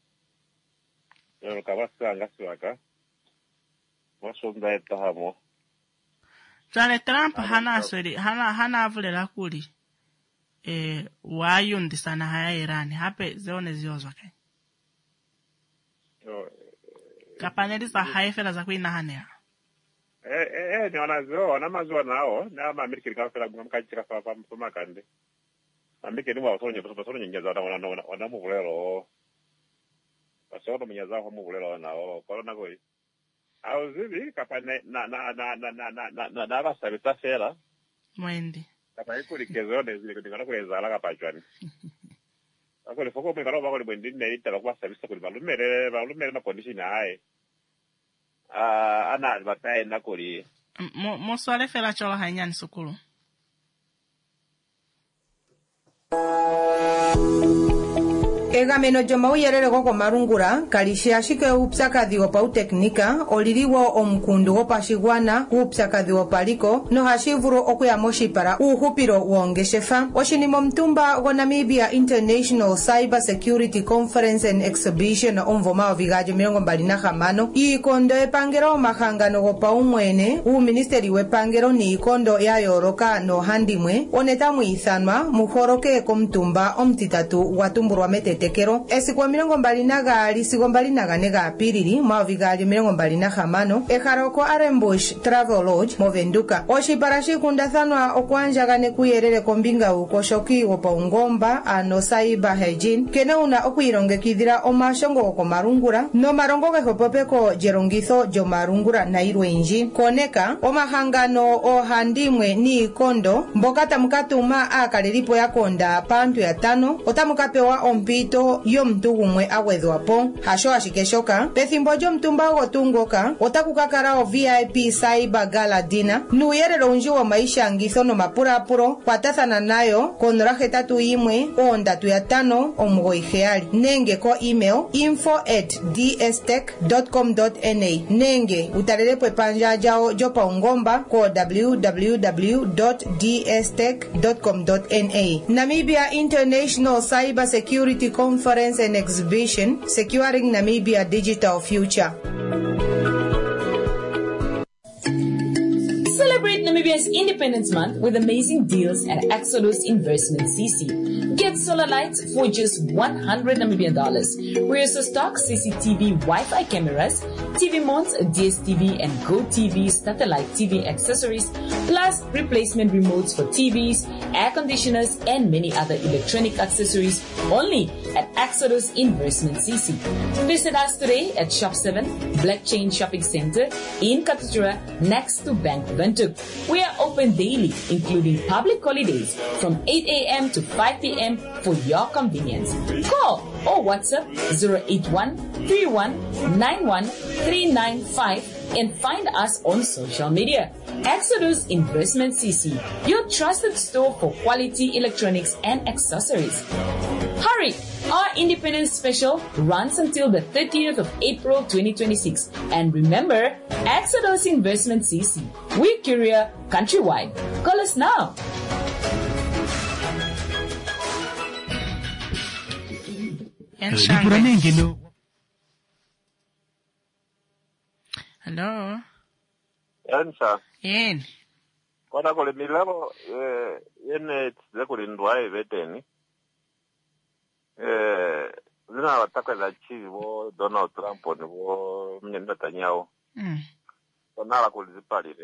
S2: Yo kabasa ngasi waka. Waso nda etahamo.
S1: Jale Trump hana swedi hana hana avulela kuli eh wayundi sana haya Iran hape zione ziozwa kai
S2: yo
S1: kapaneli za haifela za kuina hanea
S2: eh eh ni wanazo na mazo nao na ma Amerika kafela mkachika fa fa makande Amerika ni wasonye basonye nyaza wana wana wana muvulelo basoro mnyaza kwa muvulelo nao korona koi au zivi kapane na na na na na na na na basabita fera
S1: mwendi
S2: kapa iko likezone zile kutingana kuezala kapachwani ako le foko mekalo bako le bwendi ne ita kwa sabisa kuli balumere balumere na condition hae ah ana batai na kuli
S1: Mo mo swale fela chola hainyani sukulu.
S13: Egameno joma uyerere goko marungura kalishia shike upsakadhi wa pauteknika oliliwo omukundu gopashigwana upsakadhi wa paliko no hashivuru okuya moshipara uhupiro wongeshefa oshinimo mtumba go Namibia International Cyber Security Conference and Exhibition omvoma ovigajo milongo mbali na hamano ikondo epangero mahangano gopaumwene uministeri wepangero ni ikondo ya yoroka no handimwe oneta muithanwa muhoroke komtumba omtitatu watumburwa metete tekero esikwa milongo mbali na gali sigo mbali na gane ga piriri maovigali milongo mbali na hamano eharoko Arembush Travel Lodge movenduka oshiparashi kundathanwa okwanjagane kuyerere kombinga uko shoki wopaungomba ano cyber hygiene kene una okuyirongekidhira omashongo goko marungura no marongo gehopopeko jerongitho jo marungura na irwenji koneka omahangano ohandimwe ni ikondo mboka tamukatuma akalelipo yakonda pantu ya tano otamukapewa ompito yo mtu gumwe agwedhwapo hasho ashikeshoka pethimbo lyo mtumba ogotungoka otakukakala o V I P cyber gala dinner nuyerero unji wa maisha ngitho no mapurapuro kwatathana nayo konora hetatu imwe ondatu ya tano omugoyi heali nenge ko email info at d s tech dot com dot n a nenge utalelepo epanja jao jopa ungomba ko w w w dot d s tech dot com dot n a Namibia International Cyber Security Conference and Exhibition, Securing Namibia Digital Future.
S14: Celebrate Namibia's Independence Month with amazing deals at Exodus Investment C C. Get solar lights for just one hundred Namibian dollars. We also stock C C T V Wi-Fi cameras, T V mounts, D S T V and Go T V satellite T V accessories, plus replacement remotes for T Vs, air conditioners and many other electronic accessories only at Exodus Investment C C. Visit us today at Shop seven, Black Chain Shopping Center in Katutura next to Bank Windhoek. We are open daily, including public holidays from eight a m to five p m for your convenience. Call or WhatsApp zero eight one three one nine one three nine five and find us on social media. Exodus Investment C C, your trusted store for quality electronics and accessories. Hurry! Our Independence Special runs until the thirtieth of April twenty twenty-six. And remember, Exodus Investment C C. We courier countrywide. Call us now.
S1: Hello.
S2: Yansa.
S1: Yen.
S2: Kona kule milabo eh yene tse kulindwa eveteni. Eh zina wataka za chivo Donald Trump ni bo mnyenda Netanyahu.
S1: Mm.
S2: Kona la kulizipalile.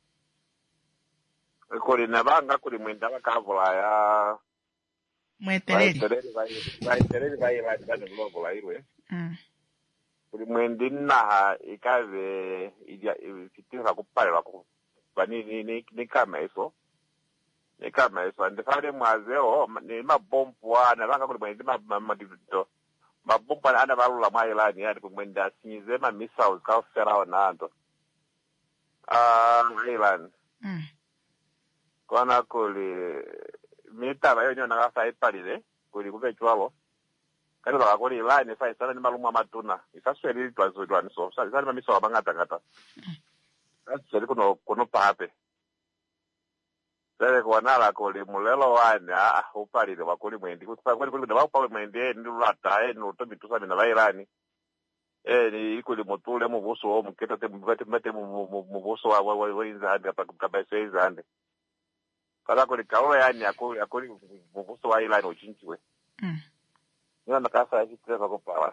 S2: Kuli nabanga kuli mwenda bakavula ya
S1: mwetereri.
S2: Mwetereri mwetereri bayi bayi bayi globo la irwe.
S1: Mm.
S2: Kuli mwendi naha ikave idia fitinga kupalelwa ku bani ni ni ni kama eso. Ni kama eso andifale mwazeo ni mabombu ana banga kuli mwendi ma madivito. Mabombu ana balula mailani yani kumwenda sinyize ma missiles ka fera onando. Ah, Ireland.
S1: Mm.
S2: Kona kuli mita bayo nyo nagasa ipalile kuli kubechwalo. Kani baka kuli line fa isana ni malumwa matuna. Isasweli twazodwa ni so. Isana ma missiles bangata ngata. Aseli kuno kuno pape. Sele kwa nala kuli mulelo wane ah upalile wakuli mwendi. Kusipa kuli kuli dawa upalile mwendi ni lulata eh nuto bitusa mina bairani. Eh ni kuli mutule mubuso o muketa te mbate mbate mubuso wa wa wa inzande kapakabese inzande. Kala kuli kaula yani akuli akuli mubuso wa ilani ochinchiwe.
S1: Mm.
S2: Nina nakasa hitreza kupala.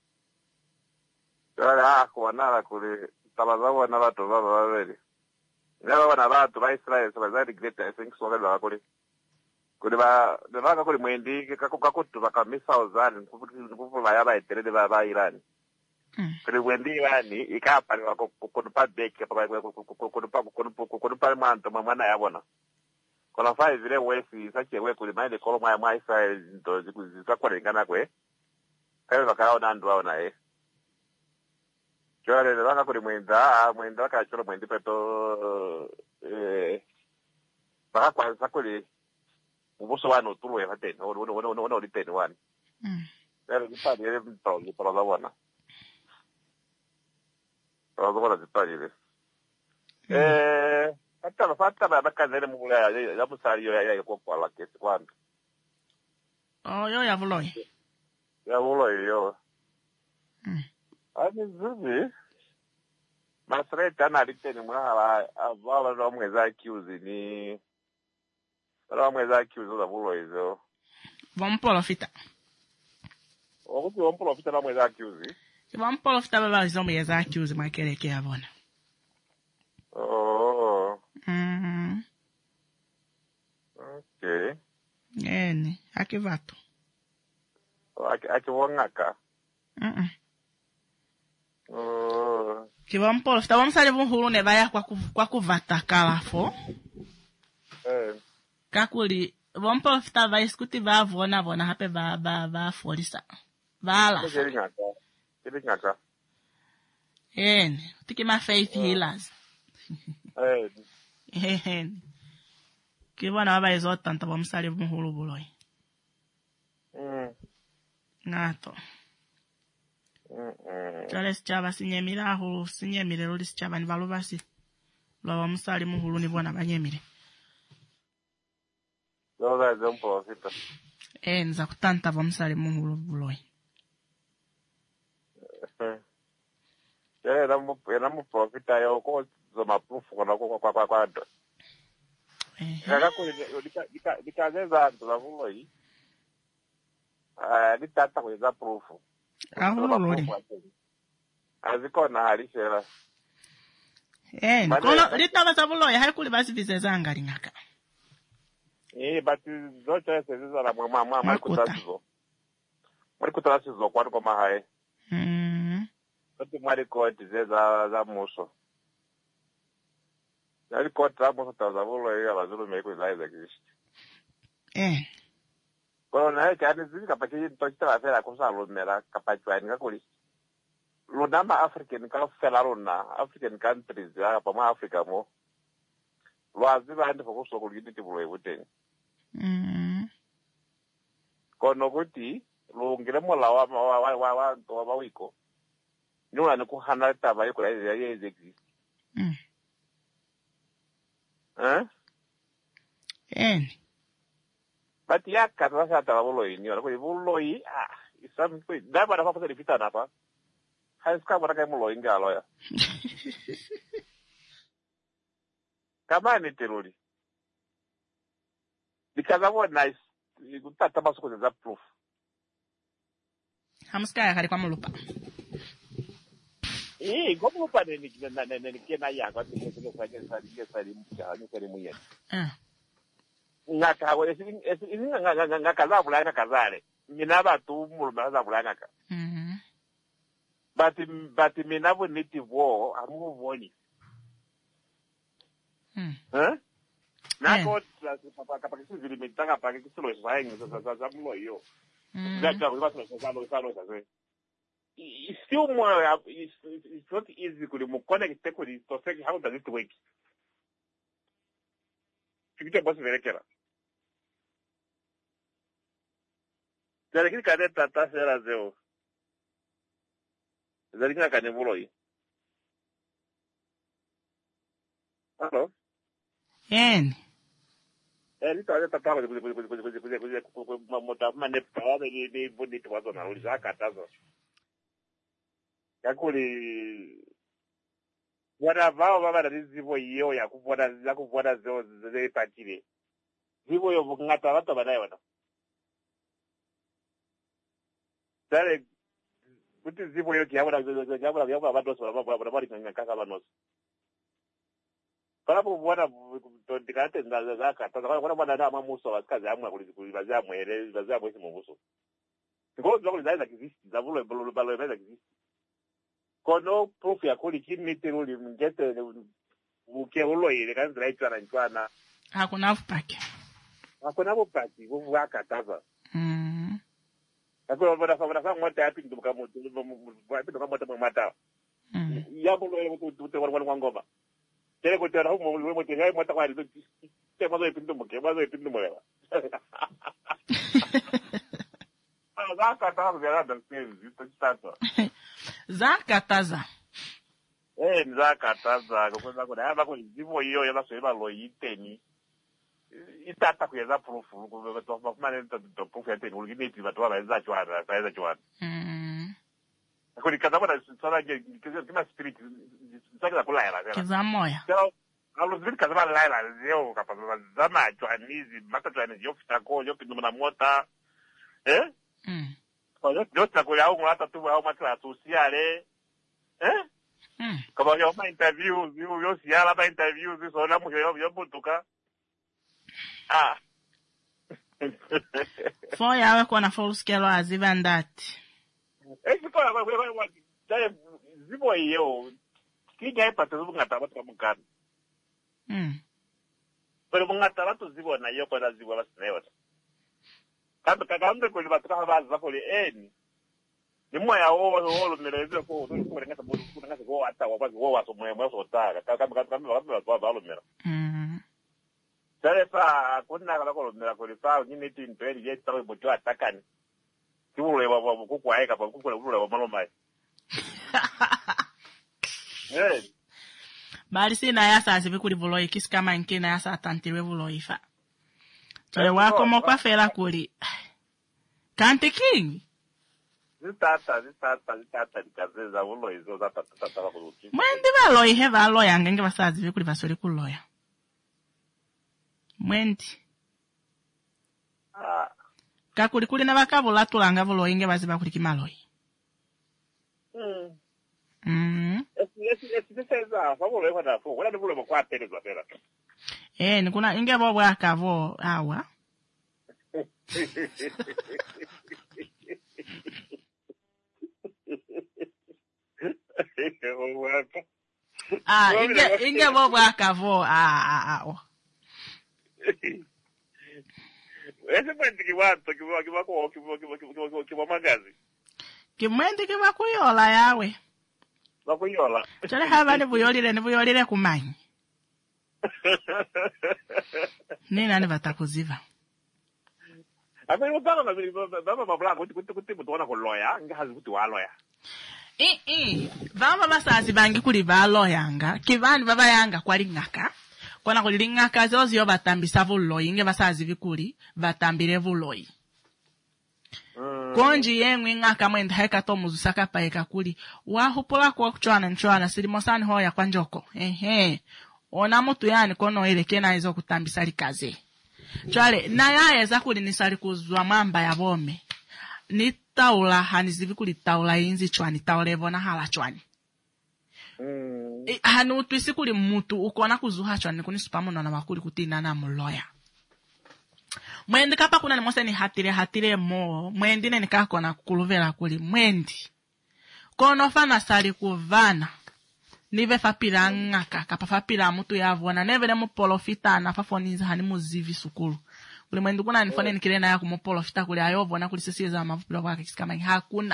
S2: Kala kwa nala kuli tabazawa na watu baba wawili. Naba wana watu ba Israel sabazadi great I think so kala kuli. Kuli ba ndaka kuli mwendi kakutu baka missiles zani kufula yaba iterede ba ba Iran. Kuli mwendi Iran ikapa ni wako kunupa beki kunupa kunupa kunupa manto mwana yabona. Kola fa vile wesi sache we kuli maende kolo mwa mwa Israel ndo zikakwa ngana kwe. Kayo bakaona ndo aona eh. Chore le vanga kuri mwenda, mwenda wakachora mwendi peto eh baka kwanza kuri ubuso wano tuwe hateni, ono ono ono ono liteni wani.
S1: Mm.
S2: Era dipari era mpauzi para la wana. Para la wana dipari le. Eh, hata hata baka nene mule ya ya musari yo ya ya kwa kwa la kesi wani.
S1: Oh, yo ya vuloi.
S2: Ya vuloi yo.
S1: Mm.
S2: Ani zubi. Masre tana liteni mwa avala ndo mweza accuse ni. Ndo mweza accuse da vuloi zo.
S1: Vamos profita.
S2: Okuti vamos profita ndo mweza accuse.
S1: Vamos profita baba zo mweza accuse makeleke avona.
S2: Oh.
S1: Mhm.
S2: Okay.
S1: Ene, akivato.
S2: Aki aki wongaka.
S1: Mhm.
S2: Oh.
S1: Vamos profita, vamos sair um rolo ne vai kwa kwa kuvata kalafo.
S2: Eh.
S1: Kakuli, vamos profita vai escutar va avona avona hape va va va forisa. Vala.
S2: Kiri ngaka. Kiri ngaka.
S1: Ene, tiki ma faith healers.
S2: Eh.
S1: Ene. Que bwana baba izo tanta vamos sair um rolo boloi.
S2: Mm.
S1: Nato.
S2: Mm.
S1: Chale sichaba sinyemira aho sinyemire roli sichaba ni valuvasi. Lo vamos sair um rolo ni bwana banyemire.
S2: Loda de un profita.
S1: Eh, nza kutanta vamos sair um rolo boloi.
S2: Ya era mu era mu profita yo ko zoma proof kona kwa kwa kwa kwa ndo.
S1: Eh.
S2: Kaka ko dika dika dika zeza ndo la vuloi. Ah, ditata ko za proof.
S1: Aho lori.
S2: Azikona halishela.
S1: Eh, kono litaba sabuloi haikuli basi bizezanga lingaka.
S2: Eh, but zote sezeza la mama mama kutasizo. Mwari kutasizo kwa kwa mahae.
S1: Mhm.
S2: Kuti mwari koti zeza za muso. Yari koti za muso tazavulo ya bazulu meku ilaiza kishi.
S1: Eh.
S2: Kono na heke ane zili kapachiji ntochita la fela kusa lunera kapachwa nika kuli. Lunama African ka fela luna, African countries ya pa ma Africa mo. Lwazi ba ande fokuso kuli unity bulo ebuteni.
S1: Mhm.
S2: Kono kuti lungile mola wa wa wa wa wa wa wa wiko. Nuna ni kuhana taba yuko la ya ya exist.
S1: Mm.
S2: Eh?
S1: En.
S2: But ya kata sa taba bulo ini, ora ko bulo yi ah, isam ko da ba da fa fa fita na pa. Hai ska bara kai mulo inga lo ya. Kama ni terori. Because what nice, kutata basuko za proof.
S1: Hamska hari kwa mulupa.
S2: Eh, como pa ne ni na na ni kena ya kwa ni ni kwa ni sa ni sa ni mcha ni sa ni muye.
S1: Ah.
S2: Ngaka wa esi esi ngaka ngaka za bulanga kazale. Mina ba tu muluma za bulanga ka.
S1: Mhm.
S2: But but mina bo native war amu woni.
S1: Hmm.
S2: Huh? Na ko papa papa kisu zili mitanga pa kisu lo sa ngi za za za mulo yo. Ngaka wa ba sa lo sa lo sa ze. It's still more, it's, it's not easy to connect to see how does it work. You can just very careful. Dari kini kade tata sera zeo. Dari kini kade muloi. Hello.
S1: En.
S2: Eh, ni kade tata ko ko ko ko ko ko ko mota mane pa ni ni bodi to wazo na uliza katazo. Yakuli wada vao baba da zivo iyo ya kuvoda za kuvoda zo ze patire zivo yo ngata watu badai wana dale kuti zivo yo kiabura zo kiabura kiabura watu so baba baba baba ngaka kaka banos kana po bwana to dikate ndaza zaka to kana bwana da mamuso wasikazi amwa kuli baza mwele baza mwesi mubuso ngo zo kuli za kizisti za vulo balo balo za kizisti kono proof ya kuli kimi teruli mjete uke ulo ile kanzi raitwa na ntwana
S1: hakuna upake
S2: hakuna upake uvu akataza
S1: mhm
S2: akwa bora fa bora fa ngota yapi nduka moto yapi nduka moto mata Yapo lo tu te warwan ngoma. Tere ko tera mo mo mo te ngai mo ta kwari te mo do pinto mo ke mo do pinto mo ela. Ah, zaka ta vera da pezi, isto stato.
S1: Zaka taza.
S2: Eh, zaka taza, ko za ko da ba ko zivo iyo ya so eba lo yiteni. Itata ku ya profu, ko to ba mane to to profu ete ulgi ne ti ba to ba za chwara, ba za chwara.
S1: Mm.
S2: Ko dikata ba sala ke ke ma spirit, zaka ko la era.
S1: Kiza moya.
S2: Alo zibiri kazama la era, zeo kapazama zama chwanizi, mata chwanizi yo fitako, yo pindu na mota. Eh?
S1: Mm.
S2: Yo yo ta ko ya un ata tu ba uma classe sociale. Eh?
S1: Mm.
S2: Como yo ma interview, yo yo si ala ba interview, so la mujer yo yo butuka. Ah.
S1: Foi yawe kona foluskelo azivandati.
S2: Eh, ko ya ba ba ba. Dai zibo yo. Kinga e pata zo ngata ba ka mukana.
S1: Mm.
S2: Pero ngata ba to zibo na yo ko na zibo ba snewa. Kambe kagambe ko liba tra ba za ko le eni. Ni moya o o lo mereze ko to ko ngata bo ko ngata go ata wa ba go wa so moya mo so ta ka kambe kambe ba ba ba lo mera.
S1: Mm.
S2: Sare pa ko na ka ko lo mera ko le pa ni ni tin pe ye ta bo jo atakani. Ki wo le ba ba ko kwa e ka ba ko ko le ba malo mai. Eh.
S1: Bali sina yasa zivi kuli vuloi kisi kama nkina yasa atantiwe vuloi fa. Tole wako mokwa fela kuli. Kante king?
S2: Zitata, zitata, zitata, zikazeza vuloi zo zata tata wa kuluti.
S1: Mwendi valoi heva aloya ngenge vasa zivi kuli vasoli kuloya. Mwendi.
S2: Ah.
S1: Kakuli kuli na wakavula tulanga vuloi nge vaziva kuli kimaloi.
S2: Mm.
S1: Mm.
S2: Esi esi esi seza, favolo eva da fo, wala vulo kwa pele za pela.
S1: Eh, nikuna inge bobo akavo awa. Ah, inge inge bobo akavo ah ah ah.
S2: Ese mwendi kiwato kiwa kiwa ko kiwa kiwa kiwa kiwa magazi.
S1: Kimwendi kiwa kuyola yawe.
S2: Bakuyola.
S1: Chale hava ni buyolile ni buyolile kumanyi. Nina ni batakuziva.
S2: Ape ubaba mabili baba mabla kuti kuti kuti mutona ko lawyer ngazi kuti wa lawyer.
S1: Eh eh baba basazi bangi kuli ba lawyer nga kivani baba yanga kwali ngaka. Kona kuli ngaka zozi yo batambisa vuloyi nge basazi vikuli batambire vuloyi. Konji yengwe ngaka mwenda heka to muzusaka paeka kuli wa hupola kwa kuchwana nchwana silimosani hoya kwa njoko ehe ona mutu yani kono eleke na izo kutambisa likaze chwale na yaeza kuli nisali kuzwa mamba ya bome ni taula hanizivi kuli taula inzi chwani taula evona hala chwani mm. E, hanu twisi kuli mutu ukona kuzuha chwani kuni supamono na wakuli kutina na mloya. Mwendi kapa kuna ni mose ni hatire hatire mo. Mwendi ne nikako na kukuluvela kuli. Mwendi. Kono fana sali kuvana. Nive fapila ngaka. Kapa fapila mutu ya avona. Neve mu polofita na fafoniza hani muzivi sukulu. Kuli mwendi kuna nifone nikile na yaku mu polofita kuli ayovona kuli sisiza mavupila waka kisikama hakuna.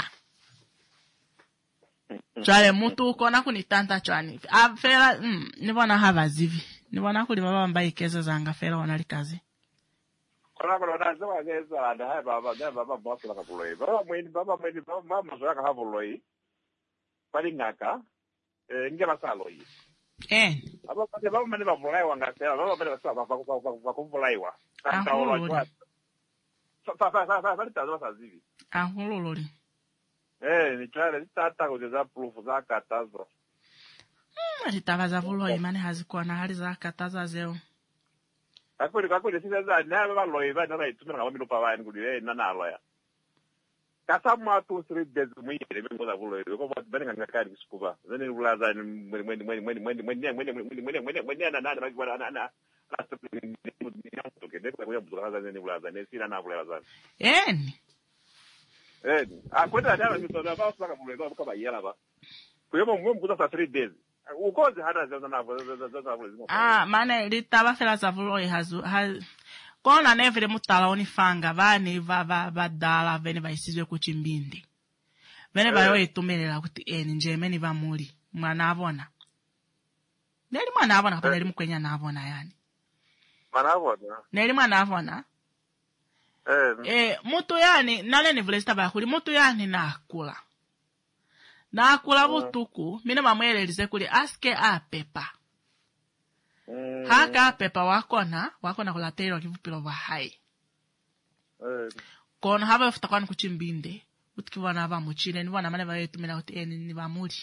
S1: Chale mutu ukona kunitanta chwani. Afela, mm, nivona hava zivi. Nivona kuli baba mbaye keza zanga fela wanalikazi.
S2: Kona kona na zwa ngeza na hai baba ga baba boss la kapuloi. Baba mweni baba mweni baba mama zwa ka havuloi. Pali ngaka eh ngela saloi.
S1: Eh.
S2: Baba pale baba mweni baba mulai wanga tela baba pale basa baba baba kumulai wa. Tata wala kwa. Sa sa sa sa sa tazo sa zivi.
S1: Ah hulolori.
S2: Eh ni tala ni tata ko za proof za katazo.
S1: Hmm, litava za vuloi mane hazikuwa na hali za kataza zeo.
S2: Kakuri kakuri sisa za na baba loi ba na itumira ngaba minupa ba ngudi eh na na lawyer. Kasama two three days mwire bengo za vuloi ko ba bani nganga kari skuba. Zeni ulaza ni mweni mweni mweni mweni mweni mweni mweni mweni mweni mweni mweni na na na na na na. Last ni to ke deko ya mzura zeni ulaza ne sina na vuloi zani.
S1: Eh.
S2: Eh, akwenda dala mito na ba saka vuloi ba kaba yela ba. Kuyo mwe mkuza sa three days. Ukozi hana zaza na zaza vuloi.
S1: Ah, mane litava fela za vuloi hazu haz kona nevile mutala onifanga vani va va va dala vene vaisizwe kuchimbindi. Vene vayo itumelela kuti eni nje meni va muri. mwana avona neli mwana avona kapena neli mkwenya na avona yani
S2: mwana avona
S1: neli mwana avona
S2: eh
S1: eh mutu yani nale ni vile staba kuli mutu yani nakula nakula butuku mina mamwelelize kuli aske a pepa mm. haka pepa wakona wakona kulatero kivupilo va hai
S2: eh
S1: kono hava futakwana kuchimbinde utikivana va muchile ni vana mane va yetu mina kuti eni ni va muri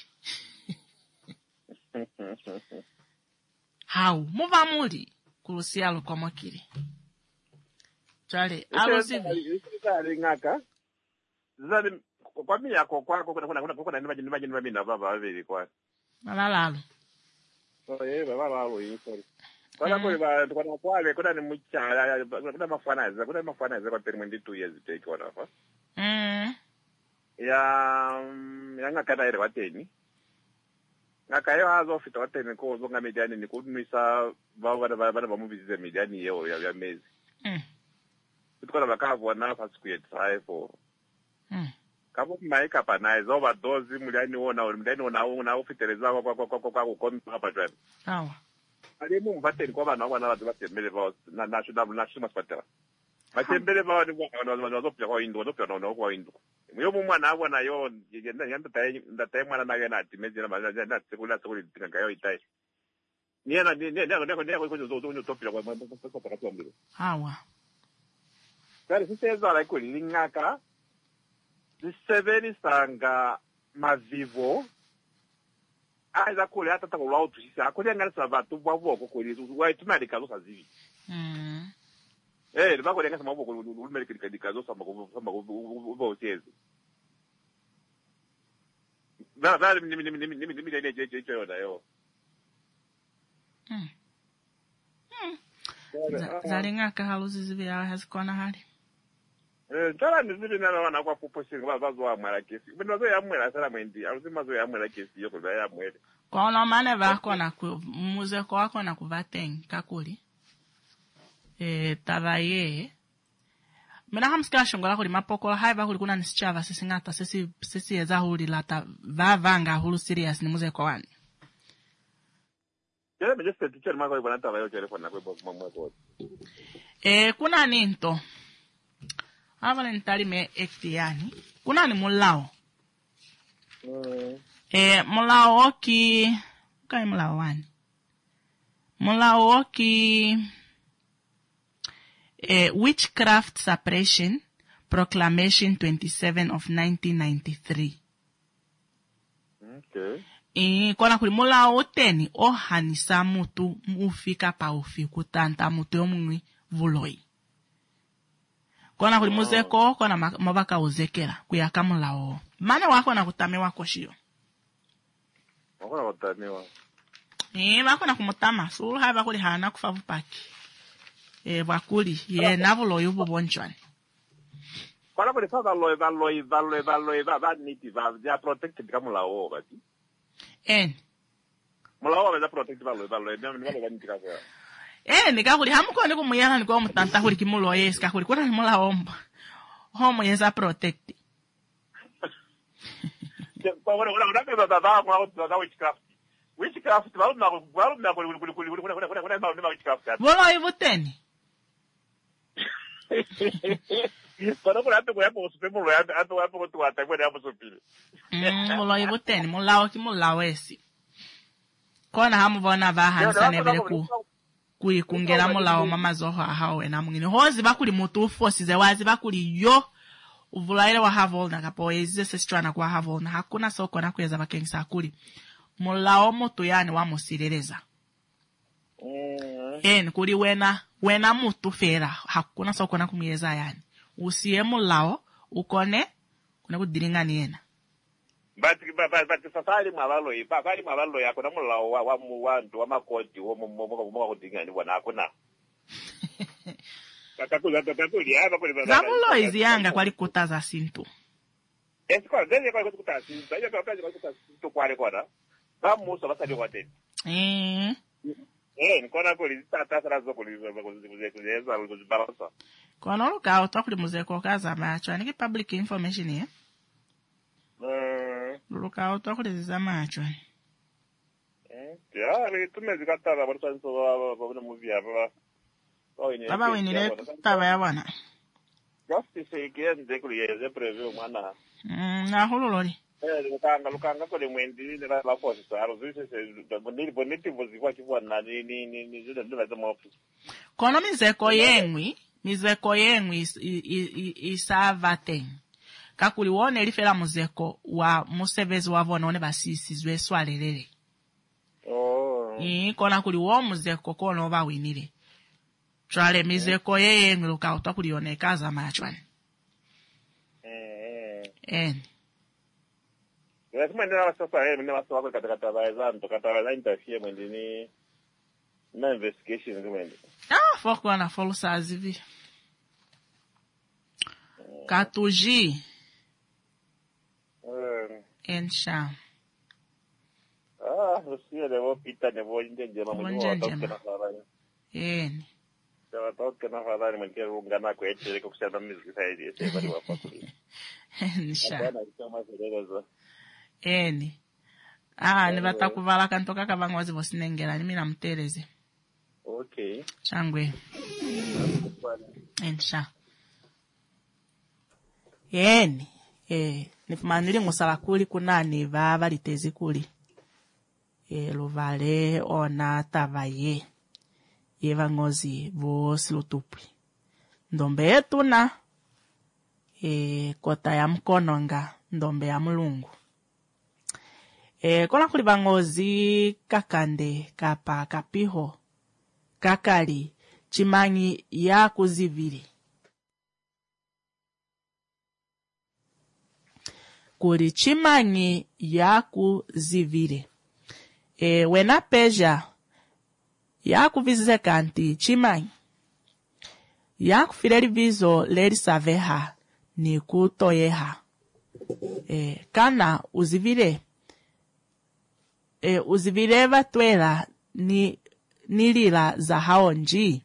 S1: hau muva muri kulusialo kwa makiri chale alusivi
S2: isali ngaka zali kwa mimi yako kwako kuna kuna kuna ni majini majini mimi na baba wawili kwa
S1: malalalo
S2: so eh baba wao hii sorry kwa kwa ba kuna kwale kuna ni mchana kuna mafanaza kuna mafanaza kwa termindi two years take one hapa
S1: mm
S2: ya ya ngaka ile wateni ngaka yo hazo fita wateni ko zonga mediani ni kudumisa baba baba baba muvizize mediani yo ya ya mezi
S1: mm
S2: tukona bakavwa na fa siku yetu haifo
S1: mm
S2: kabo maika panaizo badozi muliani wona muliani wona una ufitereza kwa kwa kwa kwa kukomba hapa tena
S1: sawa
S2: ali mu mvateni kwa bana wana watu batembele ba na national national hospital batembele ba watu wanazopya kwa indo wanazopya na kwa indo myo mu mwana abona yo yenda yanda tayi ndatai mwana na yana timezi na maza na sekula sekula tinga yo itai ni yana ni ni ni ko ni ko zo zo zo topya kwa kwa kwa kwa mlo
S1: hawa
S2: kare siseza la ko lingaka diseveni sanga mavivo aiza kule hata takulwa utusisa akuli ngani savatu bwaboko kuli waitumali kazo sazivi
S1: mm
S2: eh libako lenga sama bwoko ulumeli kidikazo sama sama ubo tezi na na ni ni ni ni ni ni je je je yo
S1: mm zalinga ka haluzi zivya hasikona hali
S2: eh tala nizidi na wana kwa kuposhinga babazo wa mwala kesi bino zo yamwela sala mwendi aluzima zo yamwela kesi yoko za yamwele
S1: kono mane vako na ku muze kwako na kuvateng kakuli eh tavaye mina hamska shongola kuli mapoko haiva kuli kuna nisichava sisi ngata sisi sisi eza huli lata vavanga hulu serious ni muze kwa wani
S2: Jere me jeste teacher mako ibana tavayo telefona kwa mama kwa
S1: eh kuna ninto Avale nitali me ektiani. Kuna ni mulao.
S2: Mm.
S1: Eh, mulao ki... Kai mulao wani? Mulao ki... Eh, Witchcraft Suppression Proclamation twenty-seven of nineteen ninety-three.
S2: Okay.
S1: Eh, kona kuli mulao teni ohanisa mutu mufika pa ufiku tanta mutu yomungwi vuloi. Kona kuli muzeko kona mabaka uzekera kuyaka mulao mane wako na kutame wako shio
S2: wako na kutame wako
S1: eh wako na kumutama sulu haba kuli hana kufavu paki eh wakuli ye navulo yubo bonchwani
S2: kona kuli fa valoi valoi valoi valoi va niti va they are protected kama mulao bati
S1: en
S2: mulao va protected valoi valoi ndio ni vale niti kaza
S1: eh nika kuli hamuko ni kumuyana ni kwa mutanta kuli kimulo yes ka kuli kuna ni mulao omba homo yesa protect
S2: kwa wana wana wana baba baba kwa wana witchcraft witchcraft balu na balu na kuli kuli kuli kuli kuna kuna kuna kuna witchcraft
S1: bolo ibuteni
S2: Para por hapo kwa hapo usipemo hapo hapo hapo tu atakwenda hapo supili
S1: mm bolo ibuteni mulao ki mulao esi kona hamu bona ba hansa nevele ku kuikungela mulao mama zoho ahawe na mungine hozi bakuli mutu forces wazi bakuli yo uvulaile wa havol na kapo ezize sestrana kwa havol na hakuna soko na kweza bakengisa akuli mulao mutu yani wa musireleza mm. en kuli wena wena mutu fera hakuna soko na kumiyeza yani usiye mulao ukone kuna kudiringa niena
S2: But but but safari mabalo yi safari mabalo yako na mulao wa wa muwandu wa makoti wo mo mo mo kudinga ni wana hakuna kakakula kakakuli hapa kule baba
S1: zamulo iziyanga kwali kutaza sintu
S2: esko ngeze kwa kutaza sintu ayo kwa kazi kwa kutaza sintu kwale kona bamu so basali kwa tete
S1: eh
S2: eh nkona kuli tata sara zo kuli zo kuzikuze kuzeza kuzibalasa
S1: kona luka utokuli muzeko kaza macho ni public information eh
S2: eh
S1: luka utokuli za macho
S2: Ya, le tumezi katara barsan so ba ba movie aba. Oh, ini.
S1: Baba winile taba ya bwana.
S2: Justice again de kuliye preview mana.
S1: Mm, na hulolori.
S2: Eh, lukanga lukanga ko le mwendi ni la la force so aro zise se boniti boniti vozi kwa kibwana ni ni ni ni zile ndo za mafu.
S1: Kono mizeko yengwi, mizeko yengwi isavate. Kakuli wone lifela muzeko wa musevezi wavona one basisi zwe swalelele.
S2: Oh.
S1: Ii kona kuli wo muzeko kono ba winile. Chale mizeko yengwi luka utakuli oneka za machwani.
S2: Eh.
S1: Eh.
S2: Lazima ndio sasa yeye mimi nasema kwa katika tabaza ndo katika interview mwendini na investigation mwendini.
S1: Ah, foko na folo sazivi. Katuji.
S2: Eh.
S1: Ensha.
S2: Ah, usiye leo pita ne bonje njema mwenye watoke na fadhali.
S1: Eh.
S2: Sawa toke na fadhali mwenye ungana kwa eti kwa kusema muziki saidi ese bali wafakuri.
S1: Ensha.
S2: Hapana kama zile
S1: Eni. Ah, ni batakuvala kantoka kabangwazi bosinengela ni mina mtereze.
S2: Okay.
S1: Changwe. Ensha. Eni. Eh, nifumanili ngusala kuli kunani baba litezi kuli. Eh, luvale ona tavaye. Yeva ngozi bosi lutupwi. Ndombe yetu na eh, kota ya mkononga ndombe ya mulungu. E, kona kuli bangozi kakande kapa kapiho kakali chimanyi ya kuziviri. Kuli chimanyi ya kuziviri. E, wena peja ya kuvizize kanti chimanyi ya kufireli vizo leri saveha ni kutoyeha. E, kana uzivire E, uzivire vatwela ni nilila za haonji.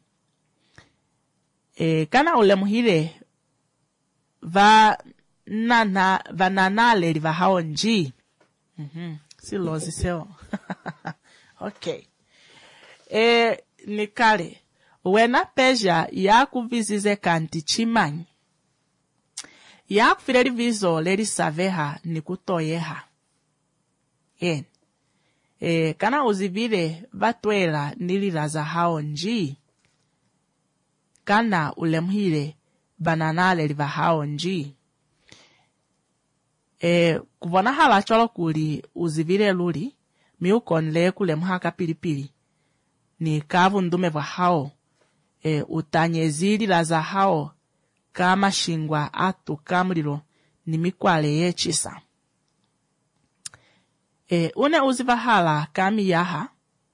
S1: E, kana ulemuhile va nana va nanale li va haonji. Mhm. Si lozi seo. Okay. E, nikale wena peja ya kuvizize kanti chimanyi ya kufireli vizo leri saveha ni kutoyeha. En. E, kana uzivile vatwela nilila za haonji. Kana ulemuhile bananale li va haonji. E, kuvona hala cholo kuli uzivile luli, miukonle kule mhaka pilipili. Ni kavu ndume va hao, e, utanyezili la za hao, kama shingwa atu kamlilo, ni mikwale ye chisa. E, une uzivahala kami yaha,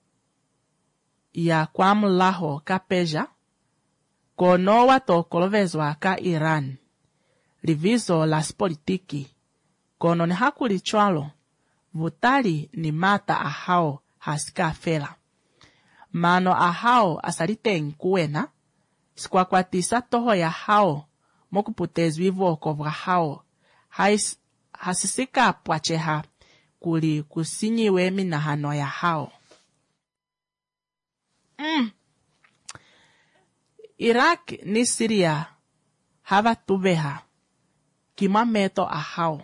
S1: ya kwa mulaho ka peja, kono wato kolovezwa ka Iran, livizo las politiki, kono ni hakuli chwalo, vutali ni mata ahao hasika fela. Mano ahao asalite nkuena, sikwakwatisa toho ya hao, mokuputezwi voko vwa hao, hais, hasisika pwacheha, kuli kusinyiwe minahano ya hao. Mm. Iraq ni Syria hava tubeha kima meto ahao.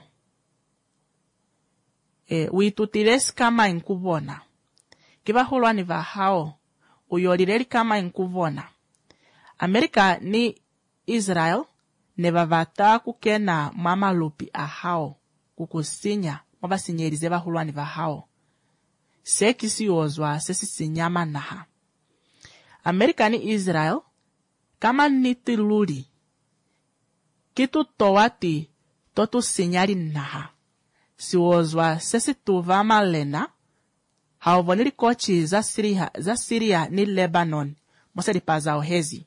S1: E, uitutiles kama inkuvona. Kiva hulwa ni vahao, uyolireli kama inkuvona. Amerika ni Israel nevavata kukena mama lupi ahao, kukusinya, mwabasinyerize vahulwa ni vahao. Sekisi yozwa sesi sinyama naha. Amerika ni Israel, kama niti luli, kitu towati totu sinyari naha. Siwozwa sesi tuva malena, haovonili kochi za Syria, za Syria ni Lebanon, mose lipaza ohezi.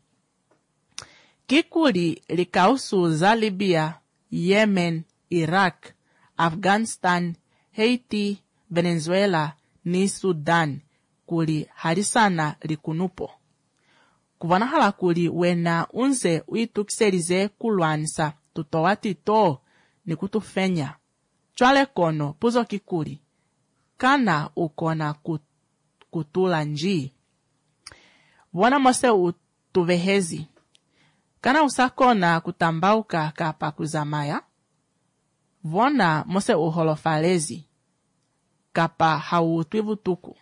S1: Kikuli likausu za Libya, Yemen, Iraq, Afghanistan, Haiti, Venezuela, ni Sudan, kuli harisana likunupo. Kuvana hala kuli wena unze uitukiselize kulwanisa tutowati to ni kutufenya. Chwale kono puzo kikuli. Kana ukona kutula nji. Vona mose utuvehezi. Kana usakona kutambauka kapa kuzamaya. Vona mose uholofalezi. Kapa hautuivu tuku.